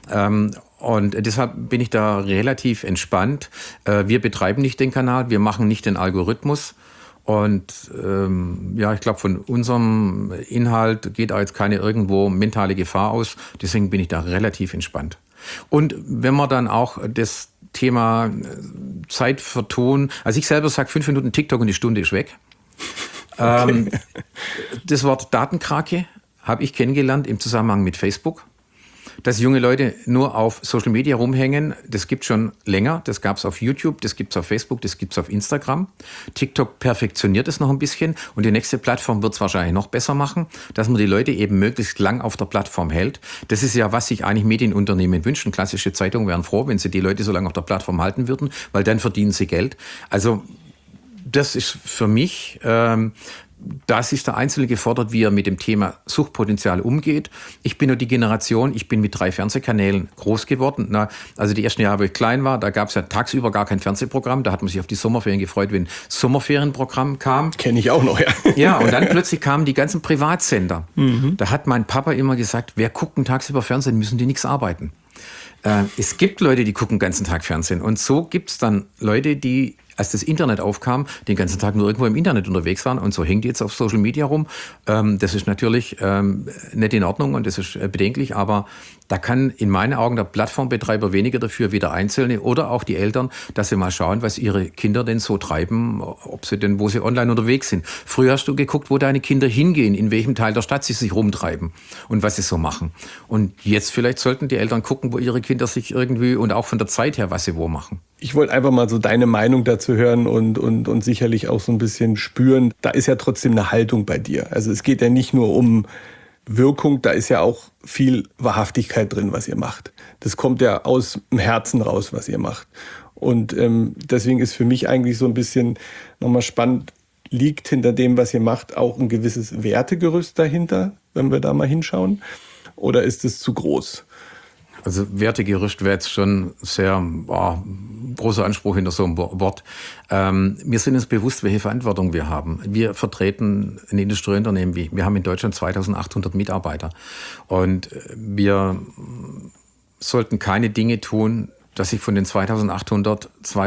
Und deshalb bin ich da relativ entspannt. Wir betreiben nicht den Kanal, wir machen nicht den Algorithmus. Und ich glaube, von unserem Inhalt geht da jetzt keine irgendwo mentale Gefahr aus. Deswegen bin ich da relativ entspannt. Und wenn man dann auch das Thema Zeit vertonen, also ich selber sage 5 Minuten TikTok und die Stunde ist weg. Okay. Das Wort Datenkrake habe ich kennengelernt im Zusammenhang mit Facebook. Dass junge Leute nur auf Social Media rumhängen, das gibt es schon länger. Das gab es auf YouTube, das gibt es auf Facebook, das gibt es auf Instagram. TikTok perfektioniert es noch ein bisschen und die nächste Plattform wird es wahrscheinlich noch besser machen, dass man die Leute eben möglichst lang auf der Plattform hält. Das ist ja, was sich eigentlich Medienunternehmen wünschen. Klassische Zeitungen wären froh, wenn sie die Leute so lange auf der Plattform halten würden, weil dann verdienen sie Geld. Also das ist für mich... Das ist der Einzelne gefordert, wie er mit dem Thema Suchtpotenzial umgeht. Ich bin nur die Generation, ich bin mit 3 Fernsehkanälen groß geworden. Also die ersten Jahre, wo ich klein war, da gab es ja tagsüber gar kein Fernsehprogramm. Da hat man sich auf die Sommerferien gefreut, wenn Sommerferienprogramm kam. Kenne ich auch noch, ja. Ja, und dann plötzlich kamen die ganzen Privatsender. Da hat mein Papa immer gesagt, wer guckt denn tagsüber Fernsehen, müssen die nichts arbeiten. Es gibt Leute, die gucken den ganzen Tag Fernsehen. Und so gibt es dann Leute, die, als das Internet aufkam, den ganzen Tag nur irgendwo im Internet unterwegs waren. Und so hängt die jetzt auf Social Media rum. Das ist natürlich nicht in Ordnung und das ist bedenklich. Aber da kann in meinen Augen der Plattformbetreiber weniger dafür wie der Einzelne oder auch die Eltern, dass sie mal schauen, was ihre Kinder denn so treiben, wo sie online unterwegs sind. Früher hast du geguckt, wo deine Kinder hingehen, in welchem Teil der Stadt sie sich rumtreiben und was sie so machen. Und jetzt vielleicht sollten die Eltern gucken, wo ihre Kinder sich irgendwie und auch von der Zeit her, was sie wo machen. Ich wollte einfach mal so deine Meinung dazu hören und sicherlich auch so ein bisschen spüren. Da ist ja trotzdem eine Haltung bei dir. Also es geht ja nicht nur um Wirkung, da ist ja auch viel Wahrhaftigkeit drin, was ihr macht. Das kommt ja aus dem Herzen raus, was ihr macht. Und deswegen ist für mich eigentlich so ein bisschen nochmal spannend, liegt hinter dem, was ihr macht, auch ein gewisses Wertegerüst dahinter, wenn wir da mal hinschauen? Oder ist es zu groß? Also Wertegerüst wäre jetzt schon sehr großer Anspruch hinter so einem Wort. Wir sind uns bewusst, welche Verantwortung wir haben. Wir vertreten ein Industrieunternehmen. Wir haben in Deutschland 2800 Mitarbeiter. Und wir sollten keine Dinge tun, dass sich von den 2800,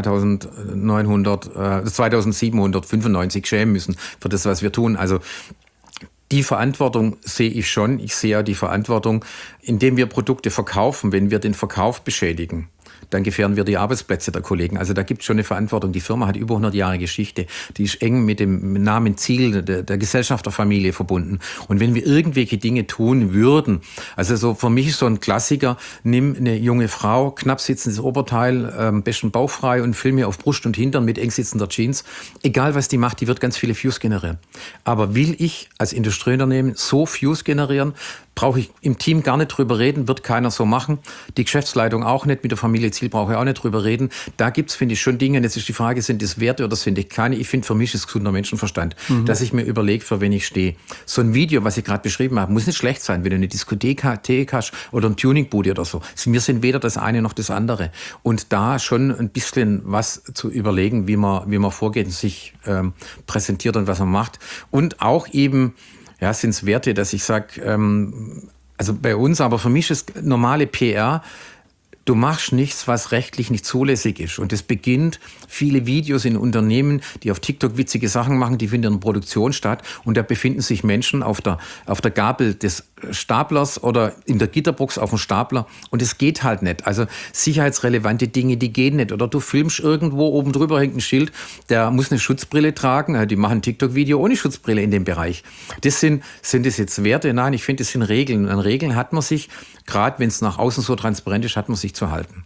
2795 schämen müssen für das, was wir tun. Also die Verantwortung sehe ich schon. Ich sehe ja die Verantwortung, indem wir Produkte verkaufen. Wenn wir den Verkauf beschädigen, dann gefährden wir die Arbeitsplätze der Kollegen. Also da gibt es schon eine Verantwortung. Die Firma hat über 100 Jahre Geschichte. Die ist eng mit dem Namen Ziel der Gesellschafterfamilie verbunden. Und wenn wir irgendwelche Dinge tun würden, also so für mich ist so ein Klassiker, nimm eine junge Frau, knapp sitzendes Oberteil, am besten bauchfrei und filme auf Brust und Hintern mit eng sitzender Jeans. Egal was die macht, die wird ganz viele Views generieren. Aber will ich als Industrieunternehmen so Views generieren, brauche ich im Team gar nicht drüber reden, wird keiner so machen. Die Geschäftsleitung auch nicht, mit der Familie Ziel brauche ich auch nicht drüber reden. Da gibt's, finde ich, schon Dinge. Und jetzt ist die Frage, sind das Werte oder sind das keine? Ich finde, für mich ist gesunder Menschenverstand, dass ich mir überlege, für wen ich stehe. So ein Video, was ich gerade beschrieben habe, muss nicht schlecht sein, wenn du eine Diskothek hast oder ein Tuningbude oder so. Wir sind weder das eine noch das andere. Und da schon ein bisschen was zu überlegen, wie man vorgeht und sich präsentiert und was man macht. Und auch eben, ja, sind es Werte, dass ich sage, also bei uns, aber für mich ist normale PR, du machst nichts, was rechtlich nicht zulässig ist. Und es beginnt, viele Videos in Unternehmen, die auf TikTok witzige Sachen machen, die finden in der Produktion statt. Und da befinden sich Menschen auf der Gabel des Staplers oder in der Gitterbox auf dem Stapler. Und es geht halt nicht. Also sicherheitsrelevante Dinge, die gehen nicht. Oder du filmst irgendwo, oben drüber hängt ein Schild, der muss eine Schutzbrille tragen. Die machen ein TikTok-Video ohne Schutzbrille in dem Bereich. Sind das jetzt Werte? Nein, ich finde, das sind Regeln. An Regeln hat man sich, gerade wenn es nach außen so transparent ist, hat man sich zu halten.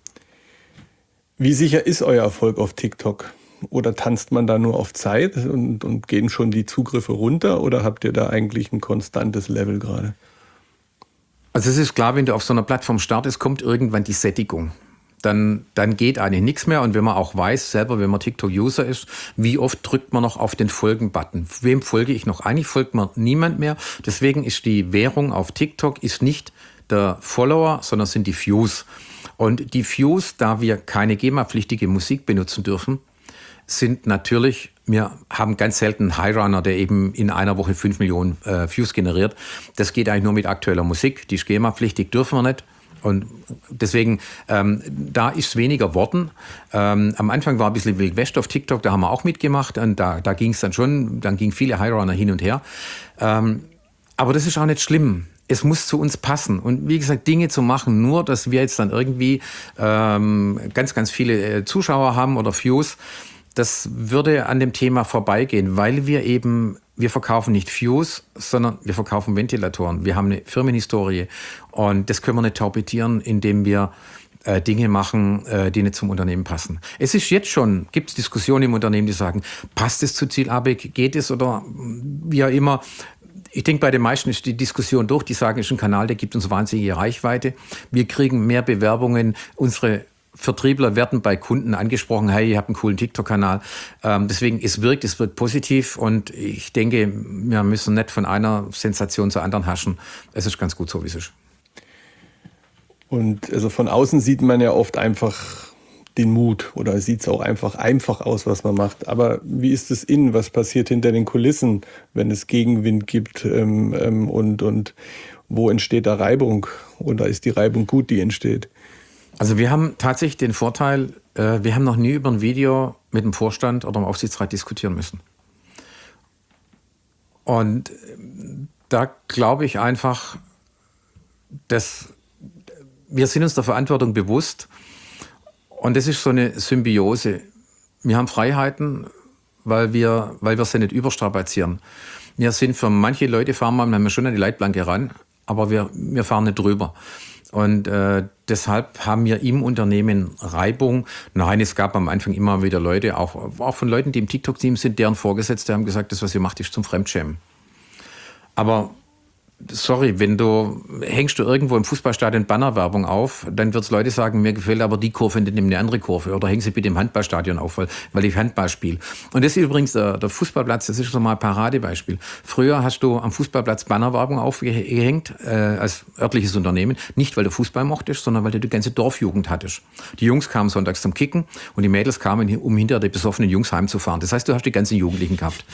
Wie sicher ist euer Erfolg auf TikTok? Oder tanzt man da nur auf Zeit und gehen schon die Zugriffe runter? Oder habt ihr da eigentlich ein konstantes Level gerade? Also es ist klar, wenn du auf so einer Plattform startest, kommt irgendwann die Sättigung. Dann geht eigentlich nichts mehr. Und wenn man auch weiß, selber, wenn man TikTok-User ist, wie oft drückt man noch auf den Folgen-Button? Wem folge ich noch? Eigentlich folgt man niemand mehr. Deswegen ist die Währung auf TikTok ist nicht der Follower, sondern sind die Views. Und die Views, da wir keine GEMA-pflichtige Musik benutzen dürfen, sind natürlich, wir haben ganz selten einen High-Runner, der eben in einer Woche 5 Millionen Views generiert. Das geht eigentlich nur mit aktueller Musik. Die ist GEMA-pflichtig, dürfen wir nicht. Und deswegen, da ist es weniger worden. Am Anfang war ein bisschen Wild West auf TikTok, da haben wir auch mitgemacht. Und da ging es dann schon, dann gingen viele High-Runner hin und her. Aber das ist auch nicht schlimm. Es muss zu uns passen. Und wie gesagt, Dinge zu machen, nur dass wir jetzt dann irgendwie ganz, ganz viele Zuschauer haben oder Views, das würde an dem Thema vorbeigehen, weil wir verkaufen nicht Views, sondern wir verkaufen Ventilatoren. Wir haben eine Firmenhistorie und das können wir nicht torpedieren, indem wir Dinge machen, die nicht zum Unternehmen passen. Es ist jetzt schon, gibt es Diskussionen im Unternehmen, die sagen, passt es zu Ziel ABEC, geht es oder wie auch immer. Ich denke, bei den meisten ist die Diskussion durch. Die sagen, es ist ein Kanal, der gibt uns wahnsinnige Reichweite. Wir kriegen mehr Bewerbungen. Unsere Vertriebler werden bei Kunden angesprochen, hey, ihr habt einen coolen TikTok-Kanal. Deswegen, es wirkt positiv. Und ich denke, wir müssen nicht von einer Sensation zur anderen haschen. Es ist ganz gut so, wie es ist. Und also von außen sieht man ja oft einfach den Mut oder sieht es auch einfach aus, was man macht. Aber wie ist es innen? Was passiert hinter den Kulissen, wenn es Gegenwind gibt? Und wo entsteht da Reibung? Oder ist die Reibung gut, die entsteht? Also wir haben tatsächlich den Vorteil, wir haben noch nie über ein Video mit dem Vorstand oder dem Aufsichtsrat diskutieren müssen. Und da glaube ich einfach, dass wir sind uns der Verantwortung bewusst. Und das ist so eine Symbiose. Wir haben Freiheiten, weil wir sie nicht überstrapazieren. Wir sind für manche Leute, fahren wir schon an die Leitplanke ran, aber wir fahren nicht drüber. Und deshalb haben wir im Unternehmen Reibung. Nein, es gab am Anfang immer wieder Leute, auch von Leuten, die im TikTok-Team sind, deren Vorgesetzte haben gesagt, das, was ihr macht, ist zum Fremdschämen. Aber sorry, hängst du irgendwo im Fußballstadion Bannerwerbung auf, dann wird es Leute sagen, mir gefällt aber die Kurve und nimm eine andere Kurve. Oder hängen sie bitte im Handballstadion auf, weil ich Handball spiele. Und das ist übrigens der Fußballplatz, das ist schon mal ein Paradebeispiel. Früher hast du am Fußballplatz Bannerwerbung aufgehängt, als örtliches Unternehmen. Nicht, weil du Fußball mochtest, sondern weil du die ganze Dorfjugend hattest. Die Jungs kamen sonntags zum Kicken und die Mädels kamen, um hinter die besoffenen Jungs heimzufahren. Das heißt, du hast die ganzen Jugendlichen gehabt.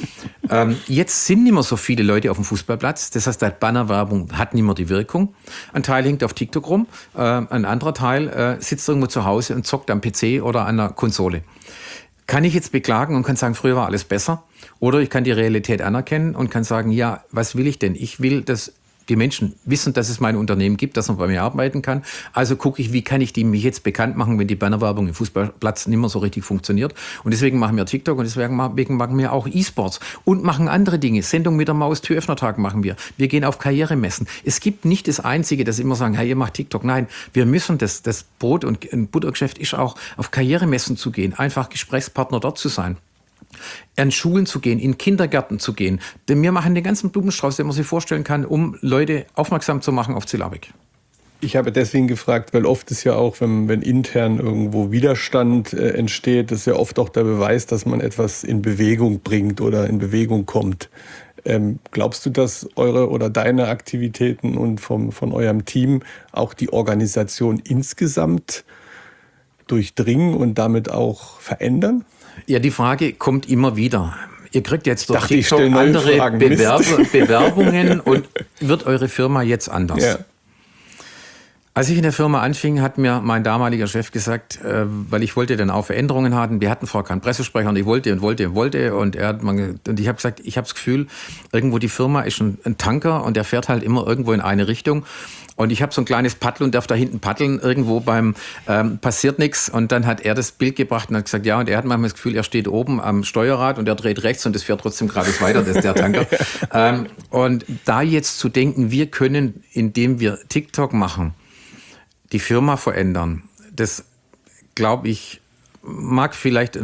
Jetzt sind nicht mehr so viele Leute auf dem Fußballplatz. Das heißt, Bannerwerbung hat nicht mehr die Wirkung. Ein Teil hängt auf TikTok rum, ein anderer Teil sitzt irgendwo zu Hause und zockt am PC oder an einer Konsole. Kann ich jetzt beklagen und kann sagen, früher war alles besser? Oder ich kann die Realität anerkennen und kann sagen, ja, was will ich denn? Ich will, dass die Menschen wissen, dass es mein Unternehmen gibt, dass man bei mir arbeiten kann. Also gucke ich, wie kann ich mich jetzt bekannt machen, wenn die Bannerwerbung im Fußballplatz nicht mehr so richtig funktioniert. Und deswegen machen wir TikTok und deswegen machen wir auch E-Sports und machen andere Dinge. Sendung mit der Maus, Türöffnertag machen wir. Wir gehen auf Karrieremessen. Es gibt nicht das Einzige, dass immer sagen, hey, ihr macht TikTok. Nein, wir müssen das Brot- und Buttergeschäft ist auch, auf Karrieremessen zu gehen, einfach Gesprächspartner dort zu sein. An Schulen zu gehen, in Kindergärten zu gehen. Denn wir machen den ganzen Blumenstrauß, den man sich vorstellen kann, um Leute aufmerksam zu machen auf Zielabek. Ich habe deswegen gefragt, weil oft ist ja auch, wenn intern irgendwo Widerstand entsteht, das ist ja oft auch der Beweis, dass man etwas in Bewegung bringt oder in Bewegung kommt. Glaubst du, dass eure oder deine Aktivitäten und von eurem Team auch die Organisation insgesamt durchdringen und damit auch verändern? Ja, die Frage kommt immer wieder. Ihr kriegt jetzt durch TikTok andere Fragen. Bewerbungen und wird eure Firma jetzt anders? Ja. Als ich in der Firma anfing, hat mir mein damaliger Chef gesagt, weil ich wollte dann auch Veränderungen haben. Wir hatten vorher keinen Pressesprecher und ich wollte. Und ich habe gesagt, ich habe das Gefühl, irgendwo die Firma ist ein Tanker und der fährt halt immer irgendwo in eine Richtung. Und ich habe so ein kleines Paddel und darf da hinten paddeln, irgendwo passiert nichts. Und dann hat er das Bild gebracht und hat gesagt, ja, und er hat manchmal das Gefühl, er steht oben am Steuerrad und er dreht rechts und das fährt trotzdem geradeaus weiter, das ist der Tanker. Und da jetzt zu denken, wir können, indem wir TikTok machen, die Firma verändern, das glaube ich, mag vielleicht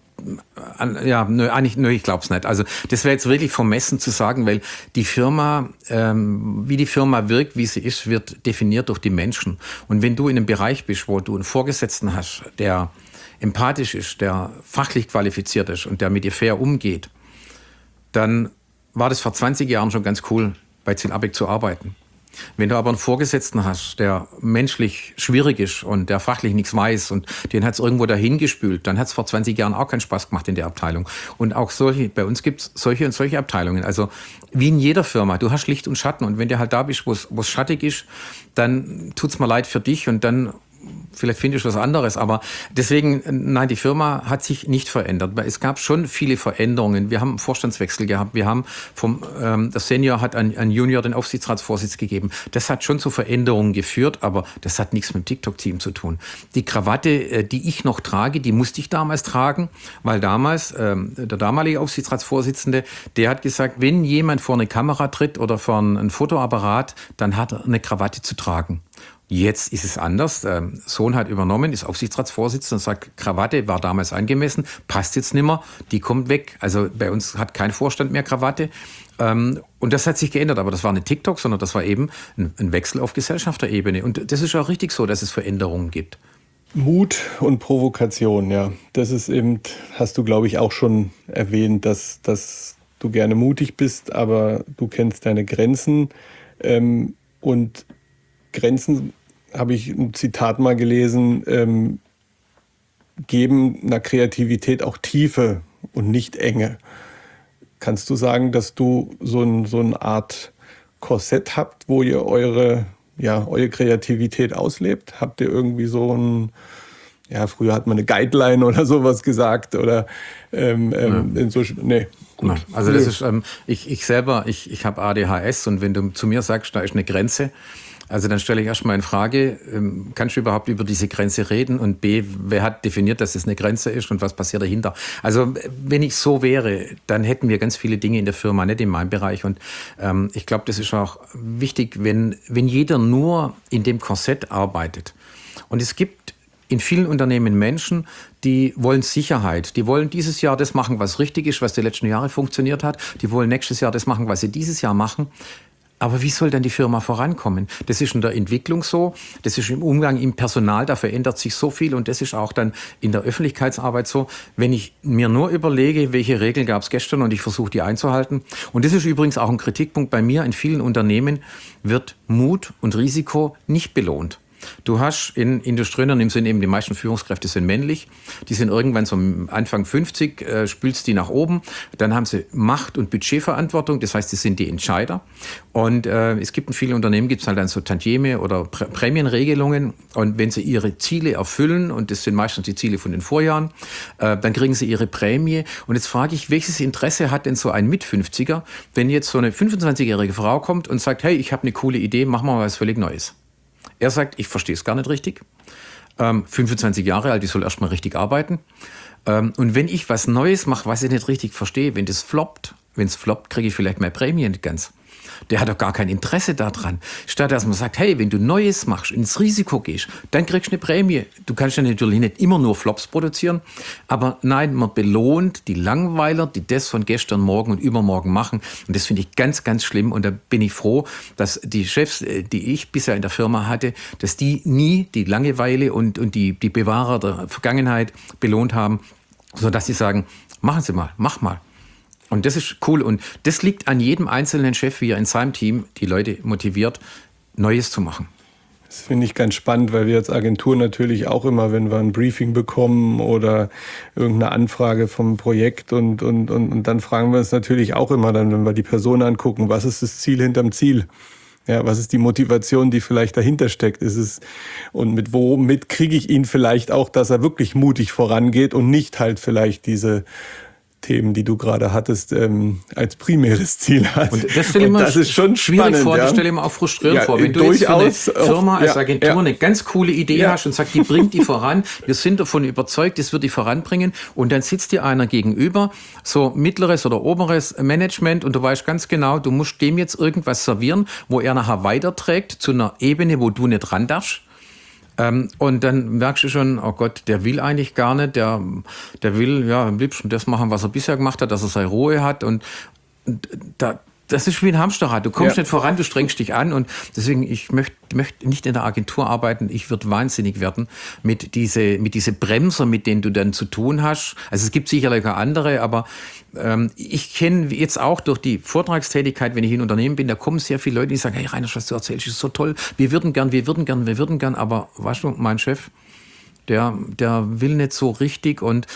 ich glaube es nicht. Also das wäre jetzt wirklich vermessen zu sagen, weil die Firma, wie die Firma wirkt, wie sie ist, wird definiert durch die Menschen. Und wenn du in einem Bereich bist, wo du einen Vorgesetzten hast, der empathisch ist, der fachlich qualifiziert ist und der mit dir fair umgeht, dann war das vor 20 Jahren schon ganz cool, bei Zielabek zu arbeiten. Wenn du aber einen Vorgesetzten hast, der menschlich schwierig ist und der fachlich nichts weiß und den hat es irgendwo dahin gespült, dann hat es vor 20 Jahren auch keinen Spaß gemacht in der Abteilung. Und auch bei uns gibt es solche und solche Abteilungen. Also wie in jeder Firma, du hast Licht und Schatten und wenn du halt da bist, wo es schattig ist, dann tut's mir leid für dich und dann vielleicht findest du was anderes, aber deswegen, nein, die Firma hat sich nicht verändert. Es gab schon viele Veränderungen. Wir haben einen Vorstandswechsel gehabt. Wir haben der Senior hat an Junior den Aufsichtsratsvorsitz gegeben. Das hat schon zu Veränderungen geführt, aber das hat nichts mit dem TikTok-Team zu tun. Die Krawatte, die ich noch trage, die musste ich damals tragen, weil damals der damalige Aufsichtsratsvorsitzende, der hat gesagt, wenn jemand vor eine Kamera tritt oder vor einen Fotoapparat, dann hat er eine Krawatte zu tragen. Jetzt ist es anders. Der Sohn hat übernommen, ist Aufsichtsratsvorsitzender und sagt, Krawatte war damals angemessen, passt jetzt nicht mehr, die kommt weg. Also bei uns hat kein Vorstand mehr Krawatte. Und das hat sich geändert, aber das war nicht TikTok, sondern das war eben ein Wechsel auf Gesellschafterebene. Und das ist auch richtig so, dass es Veränderungen gibt. Mut und Provokation, ja. Das ist eben, hast du, glaube ich, auch schon erwähnt, dass du gerne mutig bist, aber du kennst deine Grenzen. Und Grenzen, habe ich ein Zitat mal gelesen, geben einer Kreativität auch Tiefe und nicht Enge. Kannst du sagen, dass du so eine Art Korsett habt, wo ihr eure Kreativität auslebt? Habt ihr irgendwie so früher hat man eine Guideline oder sowas gesagt oder nee. Gut. Also das ist, ich selber habe ADHS und wenn du zu mir sagst, da ist eine Grenze, Also dann stelle ich erstmal in Frage, kannst du überhaupt über diese Grenze reden? Und B, wer hat definiert, dass es eine Grenze ist und was passiert dahinter? Also wenn ich so wäre, dann hätten wir ganz viele Dinge in der Firma, nicht in meinem Bereich. Und ich glaube, das ist auch wichtig, wenn jeder nur in dem Korsett arbeitet. Und es gibt in vielen Unternehmen Menschen, die wollen Sicherheit. Die wollen dieses Jahr das machen, was richtig ist, was die letzten Jahre funktioniert hat. Die wollen nächstes Jahr das machen, was sie dieses Jahr machen. Aber wie soll dann die Firma vorankommen? Das ist in der Entwicklung so, das ist im Umgang im Personal, da verändert sich so viel und das ist auch dann in der Öffentlichkeitsarbeit so. Wenn ich mir nur überlege, welche Regeln gab es gestern und ich versuche die einzuhalten. Und das ist übrigens auch ein Kritikpunkt bei mir. In vielen Unternehmen wird Mut und Risiko nicht belohnt. Du hast in Industrieunternehmen sind eben die meisten Führungskräfte sind männlich. Die sind irgendwann so Anfang 50, spülst die nach oben. Dann haben sie Macht- und Budgetverantwortung. Das heißt, sie sind die Entscheider. Und es gibt in vielen Unternehmen gibt's halt dann so Tantieme oder Prämienregelungen. Und wenn sie ihre Ziele erfüllen, und das sind meistens die Ziele von den Vorjahren, dann kriegen sie ihre Prämie. Und jetzt frage ich, welches Interesse hat denn so ein Mit-50er, wenn jetzt so eine 25-jährige Frau kommt und sagt, hey, ich habe eine coole Idee, mach mal was völlig Neues. Er sagt, ich verstehe es gar nicht richtig. 25 Jahre alt, ich soll erst mal richtig arbeiten. Und wenn ich was Neues mache, was ich nicht richtig verstehe, wenn es floppt, kriege ich vielleicht meine Prämie nicht ganz. Der hat doch gar kein Interesse daran. Statt dass man sagt, hey, wenn du Neues machst, ins Risiko gehst, dann kriegst du eine Prämie. Du kannst ja natürlich nicht immer nur Flops produzieren, aber nein, man belohnt die Langweiler, die das von gestern, morgen und übermorgen machen. Und das finde ich ganz, ganz schlimm. Und da bin ich froh, dass die Chefs, die ich bisher in der Firma hatte, dass die nie die Langeweile und die Bewahrer der Vergangenheit belohnt haben, sodass sie sagen, machen Sie mal, mach mal. Und das ist cool. Und das liegt an jedem einzelnen Chef, wie er in seinem Team die Leute motiviert, Neues zu machen. Das finde ich ganz spannend, weil wir als Agentur natürlich auch immer, wenn wir ein Briefing bekommen oder irgendeine Anfrage vom Projekt und dann fragen wir uns natürlich auch immer dann, wenn wir die Person angucken, was ist das Ziel hinterm Ziel? Ja, was ist die Motivation, die vielleicht dahinter steckt? Und womit kriege ich ihn vielleicht auch, dass er wirklich mutig vorangeht und nicht halt vielleicht diese Themen, die du gerade hattest, als primäres Ziel hat. Und das stelle ich mir das ist schon schwierig spannend, vor, ja? das stelle ich mir auch frustrierend Ja, vor. Wenn du jetzt für eine durchaus Firma als ja, Agentur ja. eine ganz coole Idee hast und sagst, die bringt die voran, wir sind davon überzeugt, das wird die voranbringen und dann sitzt dir einer gegenüber, so mittleres oder oberes Management und du weißt ganz genau, du musst dem jetzt irgendwas servieren, wo er nachher weiterträgt zu einer Ebene, wo du nicht ran darfst. Und dann merkst du schon, oh Gott, der will eigentlich gar nicht, der will ja am liebsten das machen, was er bisher gemacht hat, dass er seine Ruhe hat und das ist wie ein Hamsterrad. Du kommst nicht voran, du strengst dich an und deswegen, ich möchte nicht in der Agentur arbeiten. Ich würde wahnsinnig werden mit diese Bremser, mit denen du dann zu tun hast. Also es gibt sicherlich auch andere, aber ich kenne jetzt auch durch die Vortragstätigkeit, wenn ich in Unternehmen bin, da kommen sehr viele Leute, die sagen, hey Rainer, was du erzählst, ist so toll. Wir würden gern, aber weißt du, mein Chef, der will nicht so richtig und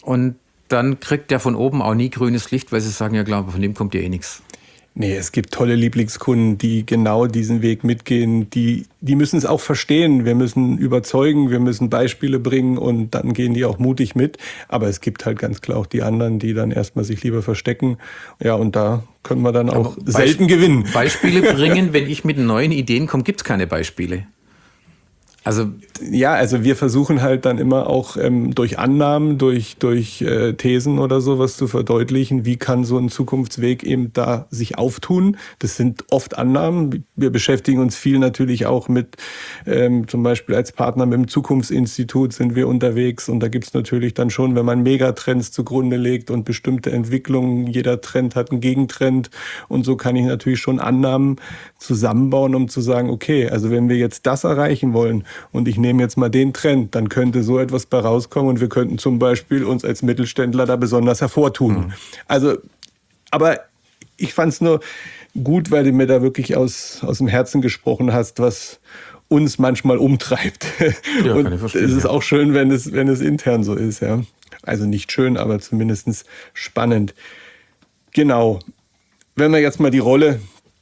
dann kriegt der von oben auch nie grünes Licht, weil sie sagen, ja klar, von dem kommt ja eh nichts. Nee, es gibt tolle Lieblingskunden, die genau diesen Weg mitgehen. Die müssen es auch verstehen. Wir müssen überzeugen, wir müssen Beispiele bringen und dann gehen die auch mutig mit. Aber es gibt halt ganz klar auch die anderen, die dann erstmal sich lieber verstecken. Ja, und da können wir dann auch selten gewinnen. Beispiele bringen, wenn ich mit neuen Ideen komme, gibt es keine Beispiele. Also wir versuchen halt dann immer auch durch Annahmen, durch Thesen oder sowas zu verdeutlichen, wie kann so ein Zukunftsweg eben da sich auftun. Das sind oft Annahmen. Wir beschäftigen uns viel natürlich auch mit, zum Beispiel als Partner mit dem Zukunftsinstitut sind wir unterwegs und da gibt's natürlich dann schon, wenn man Megatrends zugrunde legt und bestimmte Entwicklungen, jeder Trend hat einen Gegentrend und so kann ich natürlich schon Annahmen zusammenbauen, um zu sagen, okay, also wenn wir jetzt das erreichen wollen, und ich nehme jetzt mal den Trend, dann könnte so etwas bei rauskommen und wir könnten zum Beispiel uns als Mittelständler da besonders hervortun. Mhm. Also, aber ich fand es nur gut, weil du mir da wirklich aus dem Herzen gesprochen hast, was uns manchmal umtreibt. Ja, und kann ich verstehen, es ist auch schön, wenn es intern so ist. Ja. Also nicht schön, aber zumindest spannend. Genau. Wenn wir jetzt mal die Rolle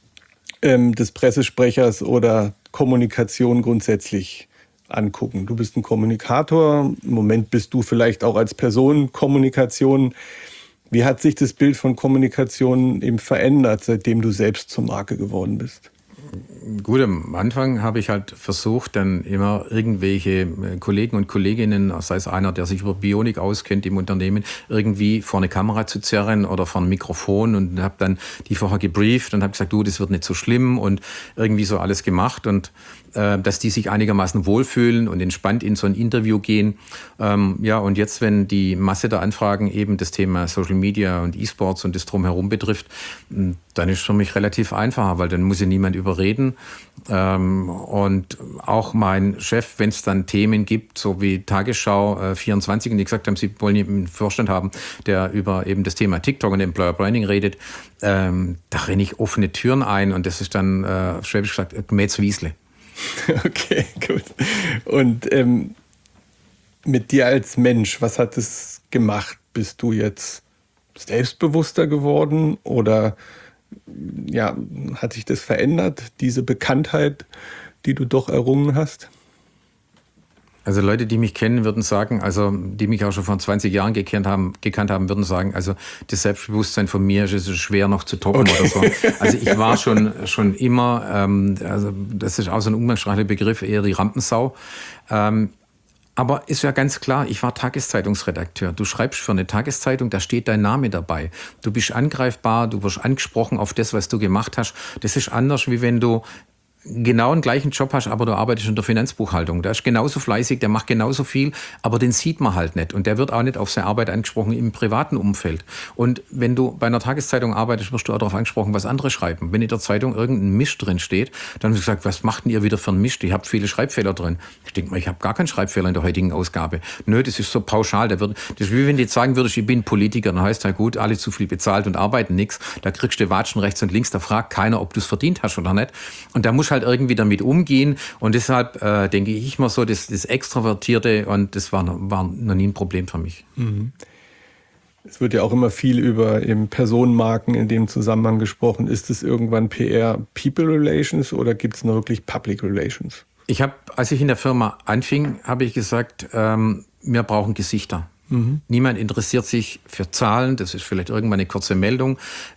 des Pressesprechers oder Kommunikation grundsätzlich angucken. Du bist ein Kommunikator, im Moment bist du vielleicht auch als Person Kommunikation. Wie hat sich das Bild von Kommunikation eben verändert, seitdem du selbst zur Marke geworden bist? Gut, am Anfang habe ich halt versucht, dann immer irgendwelche Kollegen und Kolleginnen, sei es einer, der sich über Bionik auskennt im Unternehmen, irgendwie vor eine Kamera zu zerren oder vor ein Mikrofon, und habe dann die vorher gebrieft und habe gesagt, du, das wird nicht so schlimm, und irgendwie so alles gemacht, und dass die sich einigermaßen wohlfühlen und entspannt in so ein Interview gehen. Ja, und jetzt, wenn die Masse der Anfragen eben das Thema Social Media und E-Sports und das Drumherum betrifft, dann ist es für mich relativ einfacher, weil dann muss ja niemand überreden. Und auch mein Chef, wenn es dann Themen gibt, so wie Tagesschau 24, und die gesagt haben, sie wollen einen Vorstand haben, der über eben das Thema TikTok und Employer Branding redet, da renne ich offene Türen ein, und das ist dann, schwäbisch gesagt, Mätzwiesle. Okay, gut. Und mit dir als Mensch, was hat es gemacht? Bist du jetzt selbstbewusster geworden oder ja, hat sich das verändert, diese Bekanntheit, die du doch errungen hast? Also Leute, die mich kennen, würden sagen, also die mich auch schon vor 20 Jahren gekannt haben, würden sagen, also das Selbstbewusstsein von mir ist schwer noch zu toppen oder so. Also ich war schon immer, also das ist auch so ein umgangssprachlicher Begriff, eher die Rampensau. Aber ist ja ganz klar, ich war Tageszeitungsredakteur. Du schreibst für eine Tageszeitung, da steht dein Name dabei. Du bist angreifbar, du wirst angesprochen auf das, was du gemacht hast. Das ist anders, wie wenn du genau den gleichen Job hast, aber du arbeitest in der Finanzbuchhaltung. Der ist genauso fleißig, der macht genauso viel, aber den sieht man halt nicht. Und der wird auch nicht auf seine Arbeit angesprochen im privaten Umfeld. Und wenn du bei einer Tageszeitung arbeitest, wirst du auch darauf angesprochen, was andere schreiben. Wenn in der Zeitung irgendein Mist drin steht, dann haben sie gesagt, was macht denn ihr wieder für einen Mist? Ihr habt viele Schreibfehler drin. Ich denke mal, ich habe gar keinen Schreibfehler in der heutigen Ausgabe. Nö, das ist so pauschal. Das ist wie wenn du jetzt sagen würdest, ich bin Politiker, dann heißt halt gut, alle zu viel bezahlt und arbeiten nichts. Da kriegst du Watschen rechts und links, da fragt keiner, ob du es verdient hast oder nicht. Und da musst halt irgendwie damit umgehen, und deshalb denke ich mal so, das Extrovertierte, und das war noch nie ein Problem für mich. Mhm. Es wird ja auch immer viel über eben Personenmarken in dem Zusammenhang gesprochen. Ist es irgendwann PR People Relations oder gibt es noch wirklich Public Relations? Als ich in der Firma anfing, habe ich gesagt, wir brauchen Gesichter. Niemand interessiert sich für Zahlen, das ist vielleicht irgendwann eine kurze Meldung.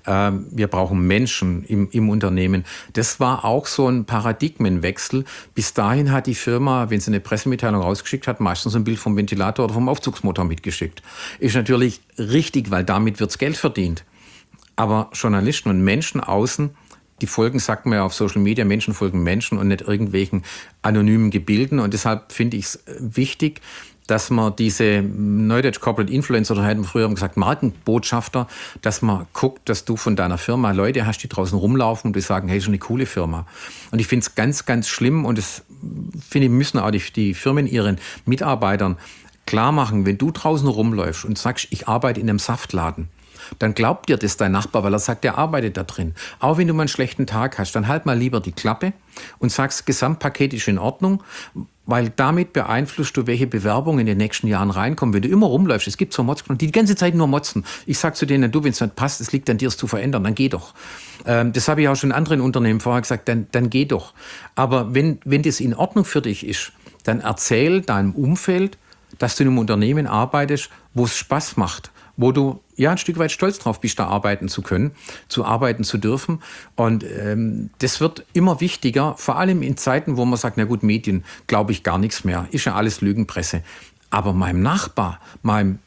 Wir brauchen Menschen im Unternehmen. Das war auch so ein Paradigmenwechsel. Bis dahin hat die Firma, wenn sie eine Pressemitteilung rausgeschickt hat, meistens ein Bild vom Ventilator oder vom Aufzugsmotor mitgeschickt. Ist natürlich richtig, weil damit wirds Geld verdient. Aber Journalisten und Menschen außen, die folgen, sagt man ja auf Social Media, Menschen folgen Menschen und nicht irgendwelchen anonymen Gebilden. Und deshalb finde ich es wichtig, dass man diese Neudeutsch Corporate Influencer, oder hätten wir früher gesagt Markenbotschafter, dass man guckt, dass du von deiner Firma Leute hast, die draußen rumlaufen und die sagen, hey, ist eine coole Firma. Und ich finde es ganz, ganz schlimm, und das finde ich, müssen auch die Firmen ihren Mitarbeitern klar machen, wenn du draußen rumläufst und sagst, ich arbeite in einem Saftladen, dann glaubt dir das dein Nachbar, weil er sagt, er arbeitet da drin. Auch wenn du mal einen schlechten Tag hast, dann halt mal lieber die Klappe und sagst, Gesamtpaket ist in Ordnung, weil damit beeinflusst du, welche Bewerbungen in den nächsten Jahren reinkommen. Wenn du immer rumläufst, es gibt so Motzkunden, die ganze Zeit nur motzen. Ich sag zu denen, du, wenn es nicht passt, es liegt an dir, es zu verändern, dann geh doch. Das habe ich auch schon in anderen Unternehmen vorher gesagt, dann geh doch. Aber wenn das in Ordnung für dich ist, dann erzähl deinem Umfeld, dass du in einem Unternehmen arbeitest, wo es Spaß macht, wo du ja ein Stück weit stolz drauf bist, da arbeiten zu können, arbeiten zu dürfen. Und das wird immer wichtiger, vor allem in Zeiten, wo man sagt, na gut, Medien, glaube ich gar nichts mehr, ist ja alles Lügenpresse. Aber meinem Nachbar, meinem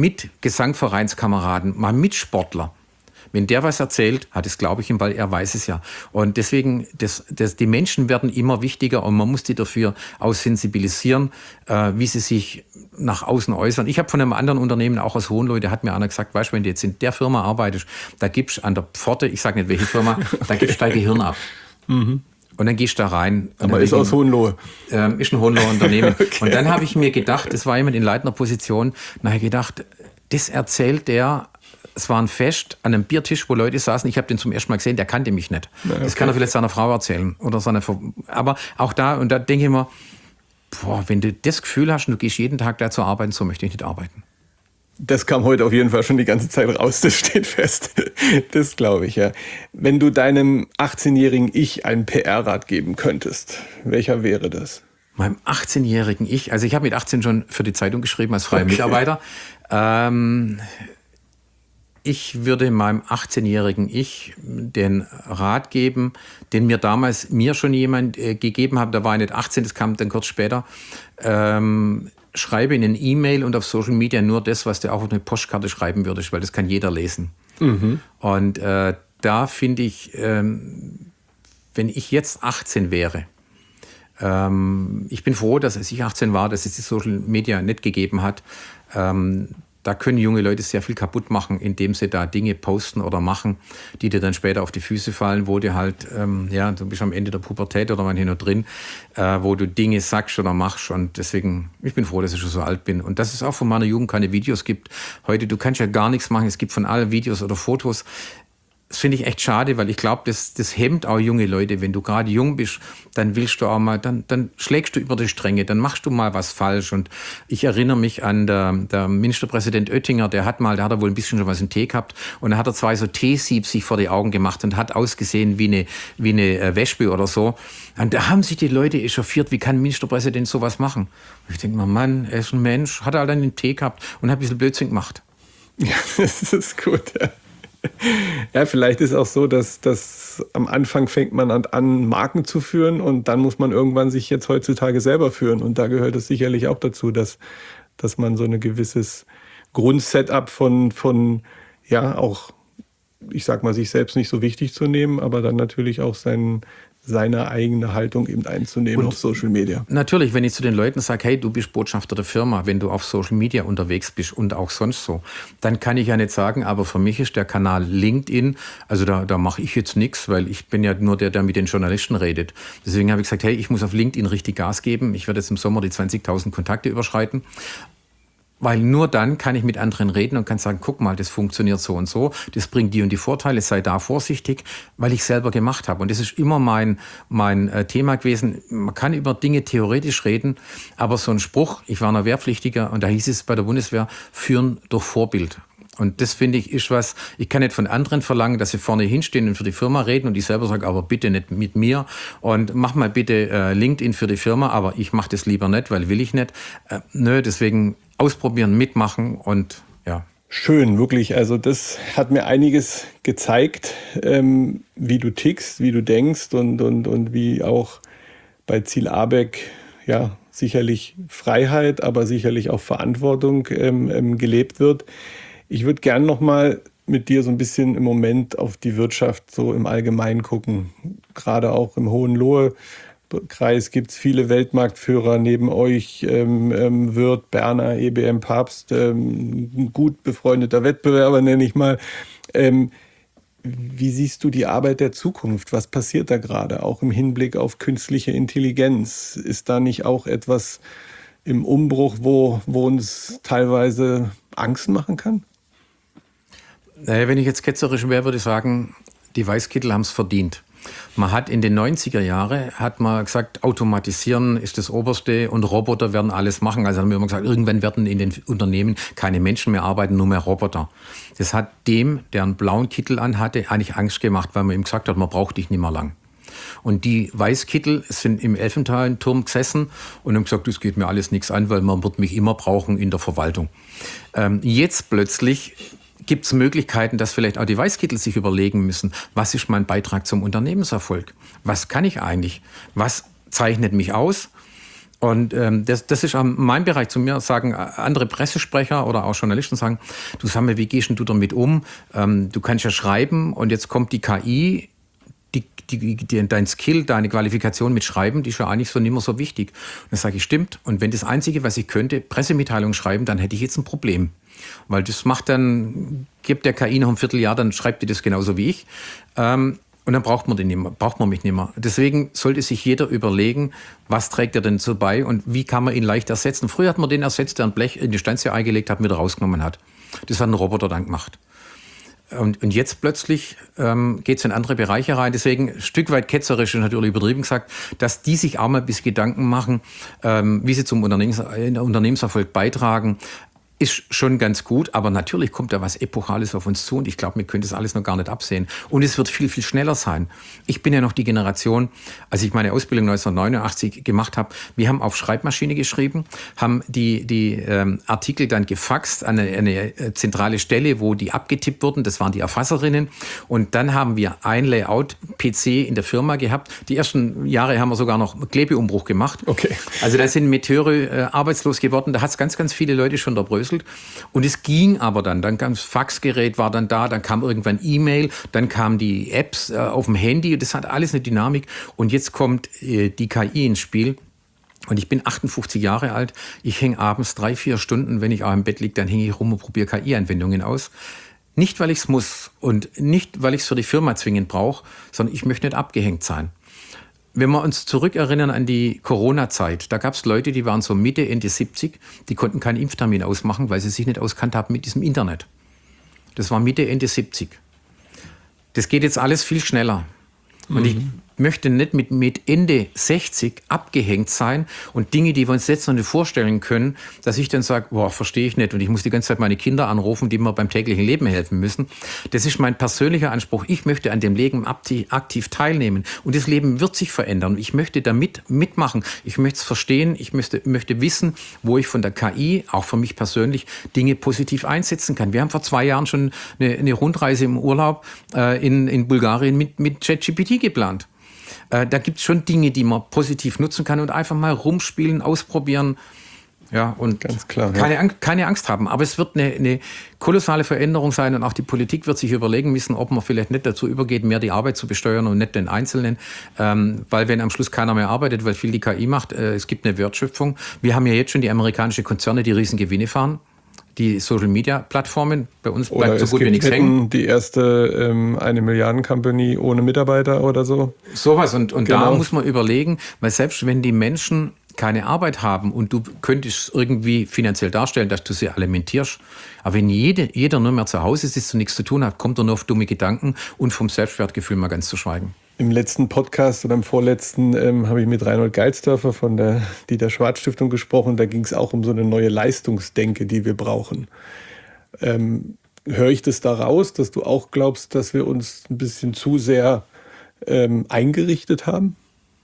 Mitgesangvereinskameraden, meinem Mitsportler, wenn der was erzählt, hat es, glaube ich, ihm, weil er weiß es ja. Und deswegen, die Menschen werden immer wichtiger, und man muss die dafür auch sensibilisieren, wie sie sich nach außen äußern. Ich habe von einem anderen Unternehmen, auch aus Hohenlohe, da hat mir einer gesagt, weißt du, wenn du jetzt in der Firma arbeitest, da gibst du an der Pforte, ich sage nicht welche Firma, da gibst du dein Gehirn ab. Und dann gehst du da rein. Aber ist aus Hohenlohe. Ist ein Hohenloher Unternehmen. Okay. Und dann habe ich mir gedacht, das war jemand in leitender Position, dann habe ich gedacht, das erzählt der. Es war ein Fest an einem Biertisch, wo Leute saßen. Ich habe den zum ersten Mal gesehen, der kannte mich nicht. Okay. Das kann er vielleicht seiner Frau erzählen. Aber auch da, und da denke ich mir, wenn du das Gefühl hast und du gehst jeden Tag da zu arbeiten, so möchte ich nicht arbeiten. Das kam heute auf jeden Fall schon die ganze Zeit raus, das steht fest. Das glaube ich, ja. Wenn du deinem 18-jährigen Ich einen PR-Rat geben könntest, welcher wäre das? Meinem 18-jährigen Ich, also ich habe mit 18 schon für die Zeitung geschrieben als freier Mitarbeiter. Ich würde meinem 18-jährigen Ich den Rat geben, den mir damals schon jemand gegeben hat, da war ich nicht 18, das kam dann kurz später. Schreibe in eine E-Mail und auf Social Media nur das, was du auch auf eine Postkarte schreiben würdest, weil das kann jeder lesen. Und da finde ich, wenn ich jetzt 18 wäre, ich bin froh, dass als ich 18 war, dass es die Social Media nicht gegeben hat. Da können junge Leute sehr viel kaputt machen, indem sie da Dinge posten oder machen, die dir dann später auf die Füße fallen, wo du halt, du bist am Ende der Pubertät oder manchmal noch drin, wo du Dinge sagst oder machst. Und deswegen, ich bin froh, dass ich schon so alt bin. Und dass es auch von meiner Jugend keine Videos gibt. Heute, du kannst ja gar nichts machen. Es gibt von allen Videos oder Fotos. Das finde ich echt schade, weil ich glaube, das hemmt auch junge Leute. Wenn du gerade jung bist, dann willst du auch mal, dann schlägst du über die Stränge, dann machst du mal was falsch. Und ich erinnere mich an der Ministerpräsident Oettinger, der hat er wohl ein bisschen schon was im Tee gehabt und dann hat er 2 so Teesieb sich vor die Augen gemacht und hat ausgesehen wie eine Wespe oder so. Und da haben sich die Leute echauffiert, wie kann ein Ministerpräsident sowas machen? Und ich denke mir, Mann, er ist ein Mensch, hat er halt dann den Tee gehabt und hat ein bisschen Blödsinn gemacht. Ja, das ist gut, ja. Ja, vielleicht ist auch so, dass am Anfang fängt man an, Marken zu führen und dann muss man irgendwann sich jetzt heutzutage selber führen. Und da gehört es sicherlich auch dazu, dass man so ein gewisses Grundsetup von auch, ich sag mal, sich selbst nicht so wichtig zu nehmen, aber dann natürlich auch seine eigene Haltung eben einzunehmen auf Social Media. Natürlich, wenn ich zu den Leuten sage, hey, du bist Botschafter der Firma, wenn du auf Social Media unterwegs bist und auch sonst so, dann kann ich ja nicht sagen, aber für mich ist der Kanal LinkedIn, also da mache ich jetzt nichts, weil ich bin ja nur der mit den Journalisten redet. Deswegen habe ich gesagt, hey, ich muss auf LinkedIn richtig Gas geben. Ich werde jetzt im Sommer die 20.000 Kontakte überschreiten. Weil nur dann kann ich mit anderen reden und kann sagen, guck mal, das funktioniert so und so, das bringt die und die Vorteile, sei da vorsichtig, weil ich selber gemacht habe. Und das ist immer mein Thema gewesen. Man kann über Dinge theoretisch reden, aber so ein Spruch, ich war noch Wehrpflichtiger und da hieß es bei der Bundeswehr, führen durch Vorbild. Und das finde ich ist was, ich kann nicht von anderen verlangen, dass sie vorne hinstehen und für die Firma reden und ich selber sage, aber bitte nicht mit mir und mach mal bitte LinkedIn für die Firma, aber ich mache das lieber nicht, weil will ich nicht. Deswegen ausprobieren, mitmachen und ja. Schön, wirklich. Also das hat mir einiges gezeigt, wie du tickst, wie du denkst und wie auch bei Ziel Abeck sicherlich Freiheit, aber sicherlich auch Verantwortung gelebt wird. Ich würde gerne noch mal mit dir so ein bisschen im Moment auf die Wirtschaft so im Allgemeinen gucken. Gerade auch im Hohenlohe-Kreis gibt es viele Weltmarktführer. Neben euch Wirth, Berner, EBM, Pabst, ein gut befreundeter Wettbewerber, nenne ich mal. Wie siehst du die Arbeit der Zukunft? Was passiert da gerade, auch im Hinblick auf künstliche Intelligenz? Ist da nicht auch etwas im Umbruch, wo uns teilweise Angst machen kann? Wenn ich jetzt ketzerisch wäre, würde ich sagen, die Weißkittel haben es verdient. Man hat in den 90er Jahren gesagt, automatisieren ist das Oberste und Roboter werden alles machen. Also haben wir immer gesagt, irgendwann werden in den Unternehmen keine Menschen mehr arbeiten, nur mehr Roboter. Das hat dem, der einen blauen Kittel anhatte, eigentlich Angst gemacht, weil man ihm gesagt hat, man braucht dich nicht mehr lang. Und die Weißkittel sind im Elfenbeinturm gesessen und haben gesagt, das geht mir alles nichts an, weil man wird mich immer brauchen in der Verwaltung. Jetzt plötzlich gibt es Möglichkeiten, dass vielleicht auch die Weißkittel sich überlegen müssen, was ist mein Beitrag zum Unternehmenserfolg? Was kann ich eigentlich? Was zeichnet mich aus? Und das ist auch mein Bereich. Zu mir sagen andere Pressesprecher oder auch Journalisten sagen, du sag mal, wie gehst du damit um? Du kannst ja schreiben und jetzt kommt die KI, dein Skill, deine Qualifikation mit Schreiben, die ist ja eigentlich so nicht mehr so wichtig. Und dann sage ich, stimmt. Und wenn das Einzige, was ich könnte, Pressemitteilung schreiben, dann hätte ich jetzt ein Problem. Weil das gibt der KI noch ein Vierteljahr, dann schreibt die das genauso wie ich. Und dann braucht man mich nicht mehr. Deswegen sollte sich jeder überlegen, was trägt er denn so bei und wie kann man ihn leicht ersetzen. Früher hat man den ersetzt, der ein Blech in die Stanze eingelegt hat und wieder rausgenommen hat. Das hat ein Roboter dann gemacht. Und jetzt plötzlich geht es in andere Bereiche rein. Deswegen ein Stück weit ketzerisch und natürlich übertrieben gesagt, dass die sich auch mal ein bisschen Gedanken machen, wie sie zum Unternehmenserfolg beitragen. ist schon ganz gut, aber natürlich kommt da was Epochales auf uns zu und ich glaube, wir können das alles noch gar nicht absehen. Und es wird viel, viel schneller sein. Ich bin ja noch die Generation, als ich meine Ausbildung 1989 gemacht habe, wir haben auf Schreibmaschine geschrieben, haben die Artikel dann gefaxt an eine zentrale Stelle, wo die abgetippt wurden, das waren die Erfasserinnen. Und dann haben wir ein Layout-PC in der Firma gehabt. Die ersten Jahre haben wir sogar noch Klebeumbruch gemacht. Okay. Also da sind Meteore arbeitslos geworden, da hat es ganz, ganz viele Leute schon erbröselt. Und es ging aber dann kam das Faxgerät, war dann da, dann kam irgendwann E-Mail, dann kamen die Apps auf dem Handy, das hat alles eine Dynamik. Und jetzt kommt die KI ins Spiel. Und ich bin 58 Jahre alt, ich hänge abends 3-4 Stunden, wenn ich auch im Bett liege, dann hänge ich rum und probiere KI-Anwendungen aus. Nicht, weil ich es muss und nicht, weil ich es für die Firma zwingend brauche, sondern ich möchte nicht abgehängt sein. Wenn wir uns zurückerinnern an die Corona-Zeit, da gab es Leute, die waren so Mitte, Ende 70, die konnten keinen Impftermin ausmachen, weil sie sich nicht auskannt haben mit diesem Internet. Das war Mitte, Ende 70. Das geht jetzt alles viel schneller. Und ich möchte nicht mit Ende 60 abgehängt sein und Dinge, die wir uns jetzt noch nicht vorstellen können, dass ich dann sage, boah, verstehe ich nicht und ich muss die ganze Zeit meine Kinder anrufen, die mir beim täglichen Leben helfen müssen. Das ist mein persönlicher Anspruch. Ich möchte an dem Leben aktiv teilnehmen und das Leben wird sich verändern. Ich möchte damit mitmachen. Ich möchte es verstehen. Ich möchte wissen, wo ich von der KI, auch für mich persönlich, Dinge positiv einsetzen kann. Wir haben vor 2 Jahren schon eine Rundreise im Urlaub in Bulgarien mit ChatGPT geplant. Da gibt es schon Dinge, die man positiv nutzen kann und einfach mal rumspielen, ausprobieren. Ja, und ganz klar, keine Angst haben. Aber es wird eine kolossale Veränderung sein und auch die Politik wird sich überlegen müssen, ob man vielleicht nicht dazu übergeht, mehr die Arbeit zu besteuern und nicht den Einzelnen. Weil wenn am Schluss keiner mehr arbeitet, weil viel die KI macht, es gibt eine Wertschöpfung. Wir haben ja jetzt schon die amerikanischen Konzerne, die riesen Gewinne fahren. Die Social-Media-Plattformen, bei uns bleibt so gut wie nichts hängen. Die erste 1 Milliarden-Company ohne Mitarbeiter oder so. Sowas und genau. Da muss man überlegen, weil selbst wenn die Menschen keine Arbeit haben und du könntest irgendwie finanziell darstellen, dass du sie alimentierst, aber wenn jeder nur mehr zu Hause sitzt und nichts zu tun hat, kommt er nur auf dumme Gedanken und vom Selbstwertgefühl mal ganz zu schweigen. Im letzten Podcast oder im vorletzten habe ich mit Reinhold Geilsdörfer von der Dieter-Schwarz-Stiftung gesprochen. Da ging es auch um so eine neue Leistungsdenke, die wir brauchen. Höre ich das da raus, dass du auch glaubst, dass wir uns ein bisschen zu sehr eingerichtet haben?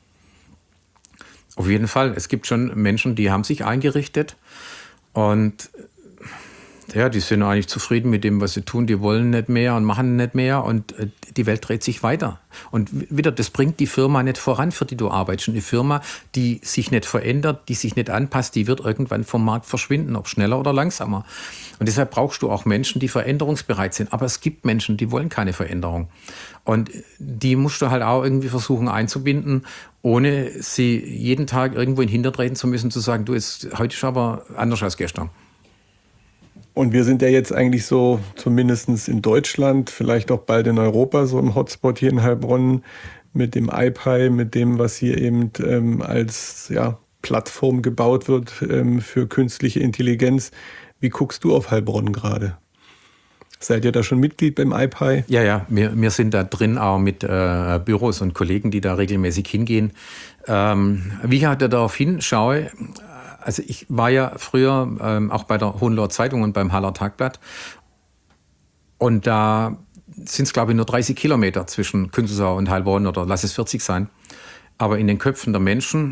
Auf jeden Fall. Es gibt schon Menschen, die haben sich eingerichtet und ja, die sind eigentlich zufrieden mit dem, was sie tun. Die wollen nicht mehr und machen nicht mehr und die Welt dreht sich weiter. Und wieder, das bringt die Firma nicht voran, für die du arbeitest. Und die Firma, die sich nicht verändert, die sich nicht anpasst, die wird irgendwann vom Markt verschwinden, ob schneller oder langsamer. Und deshalb brauchst du auch Menschen, die veränderungsbereit sind. Aber es gibt Menschen, die wollen keine Veränderung. Und die musst du halt auch irgendwie versuchen einzubinden, ohne sie jeden Tag irgendwo in den Hintern treten zu müssen, zu sagen, du, heute ist aber anders als gestern. Und wir sind ja jetzt eigentlich so, zumindest in Deutschland, vielleicht auch bald in Europa, so im Hotspot hier in Heilbronn mit dem iPi, mit dem, was hier eben als Plattform gebaut wird für künstliche Intelligenz. Wie guckst du auf Heilbronn gerade? Seid ihr da schon Mitglied beim iPi? Ja, wir sind da drin auch mit Büros und Kollegen, die da regelmäßig hingehen. Wie ich halt darauf hinschaue, also ich war ja früher auch bei der Hohenloher Zeitung und beim Haller Tagblatt und da sind es, glaube ich, nur 30 Kilometer zwischen Künzelsau und Heilbronn oder lass es 40 sein. Aber in den Köpfen der Menschen,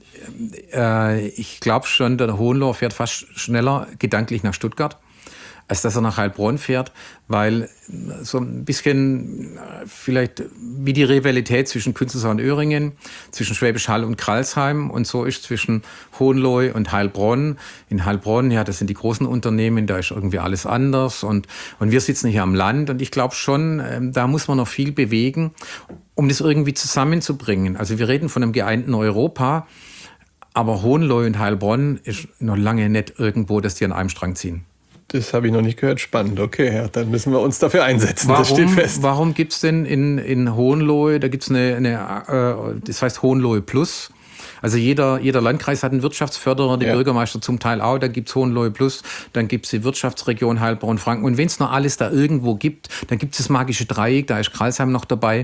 ich glaube schon, der Hohenloher fährt fast schneller gedanklich nach Stuttgart, als dass er nach Heilbronn fährt, weil so ein bisschen vielleicht wie die Rivalität zwischen Künzelsau und Öhringen, zwischen Schwäbisch Hall und Kralsheim und so ist zwischen Hohenlohe und Heilbronn. In Heilbronn, ja, das sind die großen Unternehmen, da ist irgendwie alles anders und wir sitzen hier am Land und ich glaube schon, da muss man noch viel bewegen, um das irgendwie zusammenzubringen. Also wir reden von einem geeinten Europa, aber Hohenlohe und Heilbronn ist noch lange nicht irgendwo, dass die an einem Strang ziehen. Das habe ich noch nicht gehört. Spannend. Okay, ja, dann müssen wir uns dafür einsetzen. Das steht fest. Warum gibt es denn in Hohenlohe, da gibt es das heißt Hohenlohe Plus. Also jeder Landkreis hat einen Wirtschaftsförderer, die Bürgermeister zum Teil auch. Da gibt es Hohenlohe Plus, dann gibt es die Wirtschaftsregion Heilbronn-Franken. Und wenn es noch alles da irgendwo gibt, dann gibt es das magische Dreieck, da ist Kralsheim noch dabei.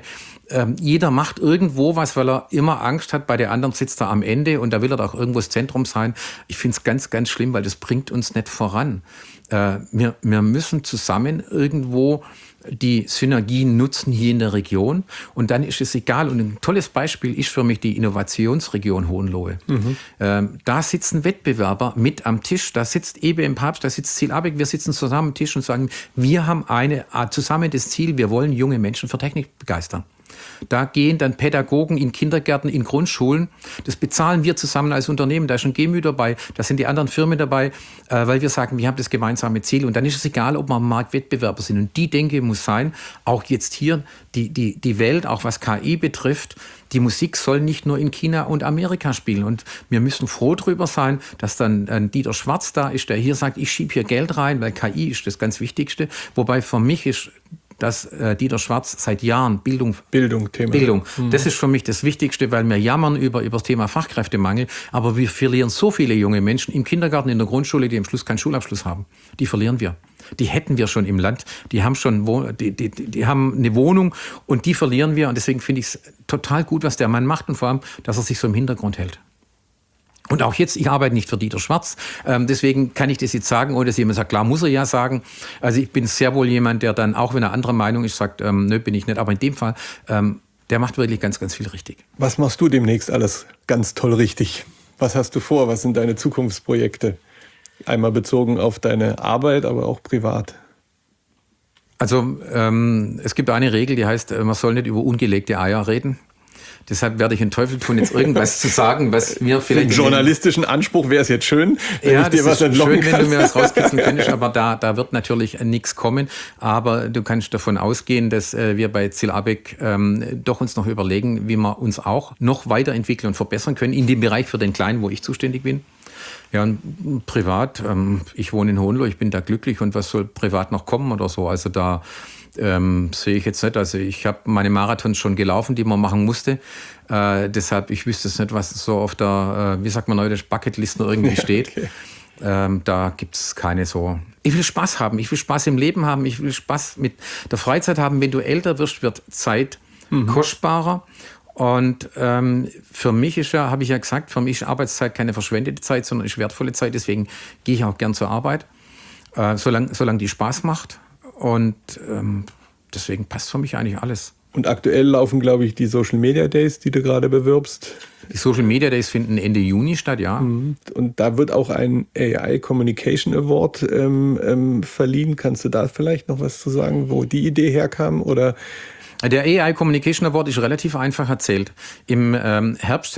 Jeder macht irgendwo was, weil er immer Angst hat, bei der anderen sitzt er am Ende und da will er doch irgendwo das Zentrum sein. Ich finde es ganz, ganz schlimm, weil das bringt uns nicht voran. Wir müssen zusammen irgendwo die Synergien nutzen hier in der Region und dann ist es egal. Und ein tolles Beispiel ist für mich die Innovationsregion Hohenlohe. Da sitzen Wettbewerber mit am Tisch, da sitzt EBM Papst, da sitzt Ziel Abeck, wir sitzen zusammen am Tisch und sagen, wir haben zusammen das Ziel, wir wollen junge Menschen für Technik begeistern. Da gehen dann Pädagogen in Kindergärten, in Grundschulen. Das bezahlen wir zusammen als Unternehmen. Da ist ein GMÜ dabei, da sind die anderen Firmen dabei, weil wir sagen, wir haben das gemeinsame Ziel. Und dann ist es egal, ob wir am Markt Wettbewerber sind. Und die Denke muss sein, auch jetzt hier, die Welt, auch was KI betrifft, die Musik soll nicht nur in China und Amerika spielen. Und wir müssen froh drüber sein, dass dann ein Dieter Schwarz da ist, der hier sagt, ich schiebe hier Geld rein, weil KI ist das ganz Wichtigste. Wobei für mich ist dass Dieter Schwarz seit Jahren Bildung. Das ist für mich das Wichtigste, weil wir jammern über das Thema Fachkräftemangel, aber wir verlieren so viele junge Menschen im Kindergarten, in der Grundschule, die am Schluss keinen Schulabschluss haben. Die verlieren wir. Die hätten wir schon im Land. Die haben schon die haben eine Wohnung und die verlieren wir. Und deswegen finde ich es total gut, was der Mann macht und vor allem, dass er sich so im Hintergrund hält. Und auch jetzt, ich arbeite nicht für Dieter Schwarz, deswegen kann ich das jetzt sagen, ohne dass jemand sagt, klar muss er ja sagen. Also ich bin sehr wohl jemand, der dann, auch wenn er anderer Meinung ist, sagt, nö, bin ich nicht. Aber in dem Fall, der macht wirklich ganz, ganz viel richtig. Was machst du demnächst alles ganz toll richtig? Was hast du vor? Was sind deine Zukunftsprojekte? Einmal bezogen auf deine Arbeit, aber auch privat. Also es gibt eine Regel, die heißt, man soll nicht über ungelegte Eier reden. Deshalb werde ich den Teufel tun, jetzt irgendwas zu sagen, was mir vielleicht... Für einen journalistischen Anspruch wäre es jetzt schön, wenn ich dir was entlocken kann. Schön, wenn du mir was rauskitzeln könntest, aber da wird natürlich nichts kommen. Aber du kannst davon ausgehen, dass wir bei Ziel Abeck doch uns noch überlegen, wie wir uns auch noch weiterentwickeln und verbessern können in dem Bereich für den Kleinen, wo ich zuständig bin. Ja, und privat, ich wohne in Hohenlohe, ich bin da glücklich und was soll privat noch kommen oder so? Also da sehe ich jetzt nicht. Also ich habe meine Marathons schon gelaufen, die man machen musste. Deshalb, ich wüsste es nicht, was so auf der, wie sagt man heute, Bucketlist noch irgendwie steht. Okay. Da gibt es keine so. Ich will Spaß haben, ich will Spaß im Leben haben, ich will Spaß mit der Freizeit haben. Wenn du älter wirst, wird Zeit kostbarer. Und für mich ist ja, habe ich ja gesagt, für mich ist Arbeitszeit keine verschwendete Zeit, sondern ist wertvolle Zeit. Deswegen gehe ich auch gern zur Arbeit, solange die Spaß macht. Und deswegen passt für mich eigentlich alles. Und aktuell laufen, glaube ich, die Social Media Days, die du gerade bewirbst. Die Social Media Days finden Ende Juni statt, ja. Und da wird auch ein AI Communication Award verliehen. Kannst du da vielleicht noch was zu sagen, wo die Idee herkam? Oder? Der AI Communication Award ist relativ einfach erzählt. Im Herbst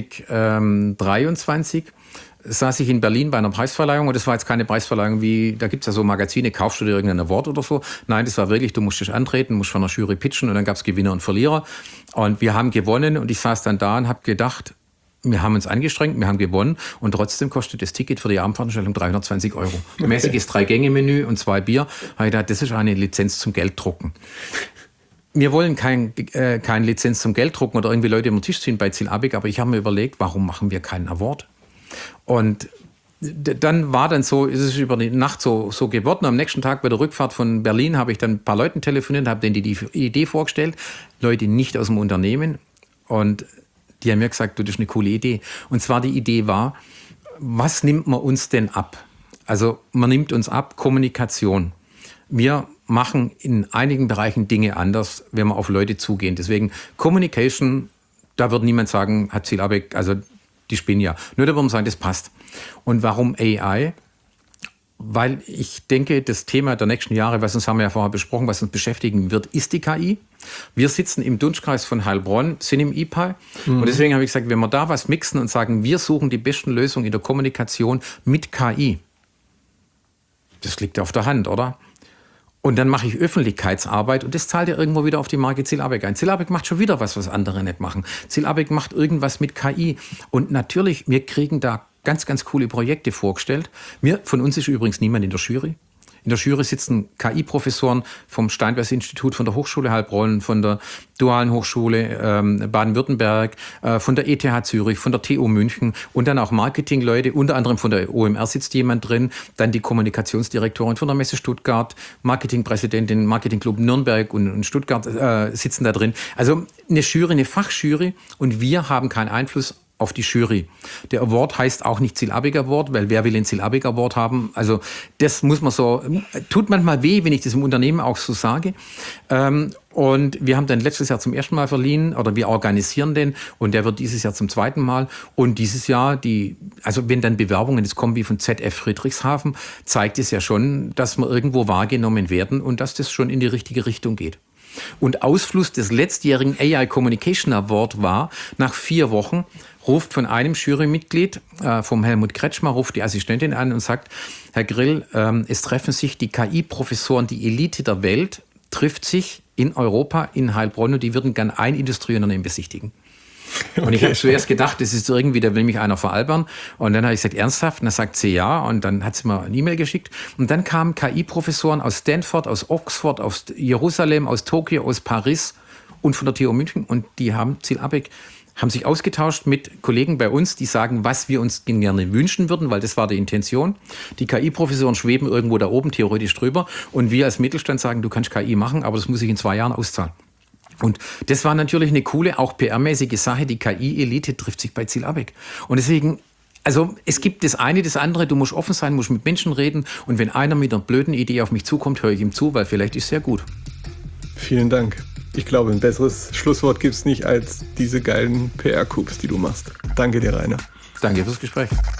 2023 saß ich in Berlin bei einer Preisverleihung und das war jetzt keine Preisverleihung wie, da gibt es ja so Magazine, kaufst du dir irgendein Award oder so. Nein, das war wirklich, du musst dich antreten, musst von der Jury pitchen und dann gab es Gewinner und Verlierer. Und wir haben gewonnen und ich saß dann da und habe gedacht, wir haben uns angestrengt, wir haben gewonnen und trotzdem kostet das Ticket für die Abendveranstaltung 320 €. Mäßiges 3-Gänge-Menü und 2 Bier. Da habe ich gedacht, das ist eine Lizenz zum Gelddrucken. Wir wollen kein Lizenz zum Gelddrucken oder irgendwie Leute über den Tisch ziehen bei Ziel Abeck, aber ich habe mir überlegt, warum machen wir keinen Award? Und dann war dann so, ist es über die Nacht so geworden. Am nächsten Tag bei der Rückfahrt von Berlin habe ich dann ein paar Leuten telefoniert, habe denen die Idee vorgestellt, Leute nicht aus dem Unternehmen. Und die haben mir gesagt, du, das ist eine coole Idee. Und zwar die Idee war, was nimmt man uns denn ab? Also man nimmt uns ab Kommunikation. Wir machen in einigen Bereichen Dinge anders, wenn wir auf Leute zugehen. Deswegen Communication, da wird niemand sagen, hat Ziel Abeck, also die spinnen ja. Nur da würden wir sagen, das passt. Und warum AI? Weil ich denke, das Thema der nächsten Jahre, was uns haben wir ja vorher besprochen, was uns beschäftigen wird, ist die KI. Wir sitzen im Dunstkreis von Heilbronn, sind im IPAI. Und deswegen habe ich gesagt, wenn wir da was mixen und sagen, wir suchen die besten Lösungen in der Kommunikation mit KI. Das liegt auf der Hand, oder? Und dann mache ich Öffentlichkeitsarbeit und das zahlt ja irgendwo wieder auf die Marke Ziel Abeck ein. Ziel Abeck macht schon wieder was andere nicht machen. Ziel Abeck macht irgendwas mit KI. Und natürlich, wir kriegen da ganz, ganz coole Projekte vorgestellt. Von uns ist übrigens niemand in der Jury. In der Jury sitzen KI-Professoren vom Steinbeis-Institut, von der Hochschule Heilbronn, von der Dualen Hochschule Baden-Württemberg, von der ETH Zürich, von der TU München und dann auch Marketingleute, unter anderem von der OMR sitzt jemand drin, dann die Kommunikationsdirektorin von der Messe Stuttgart, Marketingpräsidentin, Marketingclub Nürnberg und Stuttgart sitzen da drin. Also eine Jury, eine Fachjury, und wir haben keinen Einfluss auf die Jury. Der Award heißt auch nicht Ziel-Abig Award, weil wer will den Ziel-Abig Award haben? Also das muss man so, tut manchmal weh, wenn ich das im Unternehmen auch so sage. Und wir haben den letztes Jahr zum ersten Mal verliehen, oder wir organisieren den, und der wird dieses Jahr zum zweiten Mal. Und dieses Jahr, also wenn dann Bewerbungen jetzt kommen wie von ZF Friedrichshafen, zeigt es ja schon, dass wir irgendwo wahrgenommen werden und dass das schon in die richtige Richtung geht. Und Ausfluss des letztjährigen AI Communication Award war, nach 4 Wochen ruft von einem Jurymitglied, vom Helmut Kretschmer, ruft die Assistentin an und sagt, Herr Grill, es treffen sich die KI-Professoren, die Elite der Welt, trifft sich in Europa, in Heilbronn, und die würden gern ein Industrieunternehmen besichtigen. Okay. Und ich habe zuerst gedacht, das ist irgendwie, da will mich einer veralbern. Und dann habe ich gesagt, ernsthaft? Und dann sagt sie ja. Und dann hat sie mir eine E-Mail geschickt. Und dann kamen KI-Professoren aus Stanford, aus Oxford, aus Jerusalem, aus Tokio, aus Paris und von der TU München. Und die haben sich ausgetauscht mit Kollegen bei uns, die sagen, was wir uns gerne wünschen würden, weil das war die Intention. Die KI-Professoren schweben irgendwo da oben theoretisch drüber. Und wir als Mittelstand sagen, du kannst KI machen, aber das muss sich in 2 Jahren auszahlen. Und das war natürlich eine coole, auch PR-mäßige Sache. Die KI-Elite trifft sich bei Ziel-Abig. Und deswegen, also es gibt das eine, das andere. Du musst offen sein, musst mit Menschen reden. Und wenn einer mit einer blöden Idee auf mich zukommt, höre ich ihm zu, weil vielleicht ist es sehr gut. Vielen Dank. Ich glaube, ein besseres Schlusswort gibt es nicht als diese geilen PR-Coups, die du machst. Danke dir, Rainer. Danke fürs Gespräch.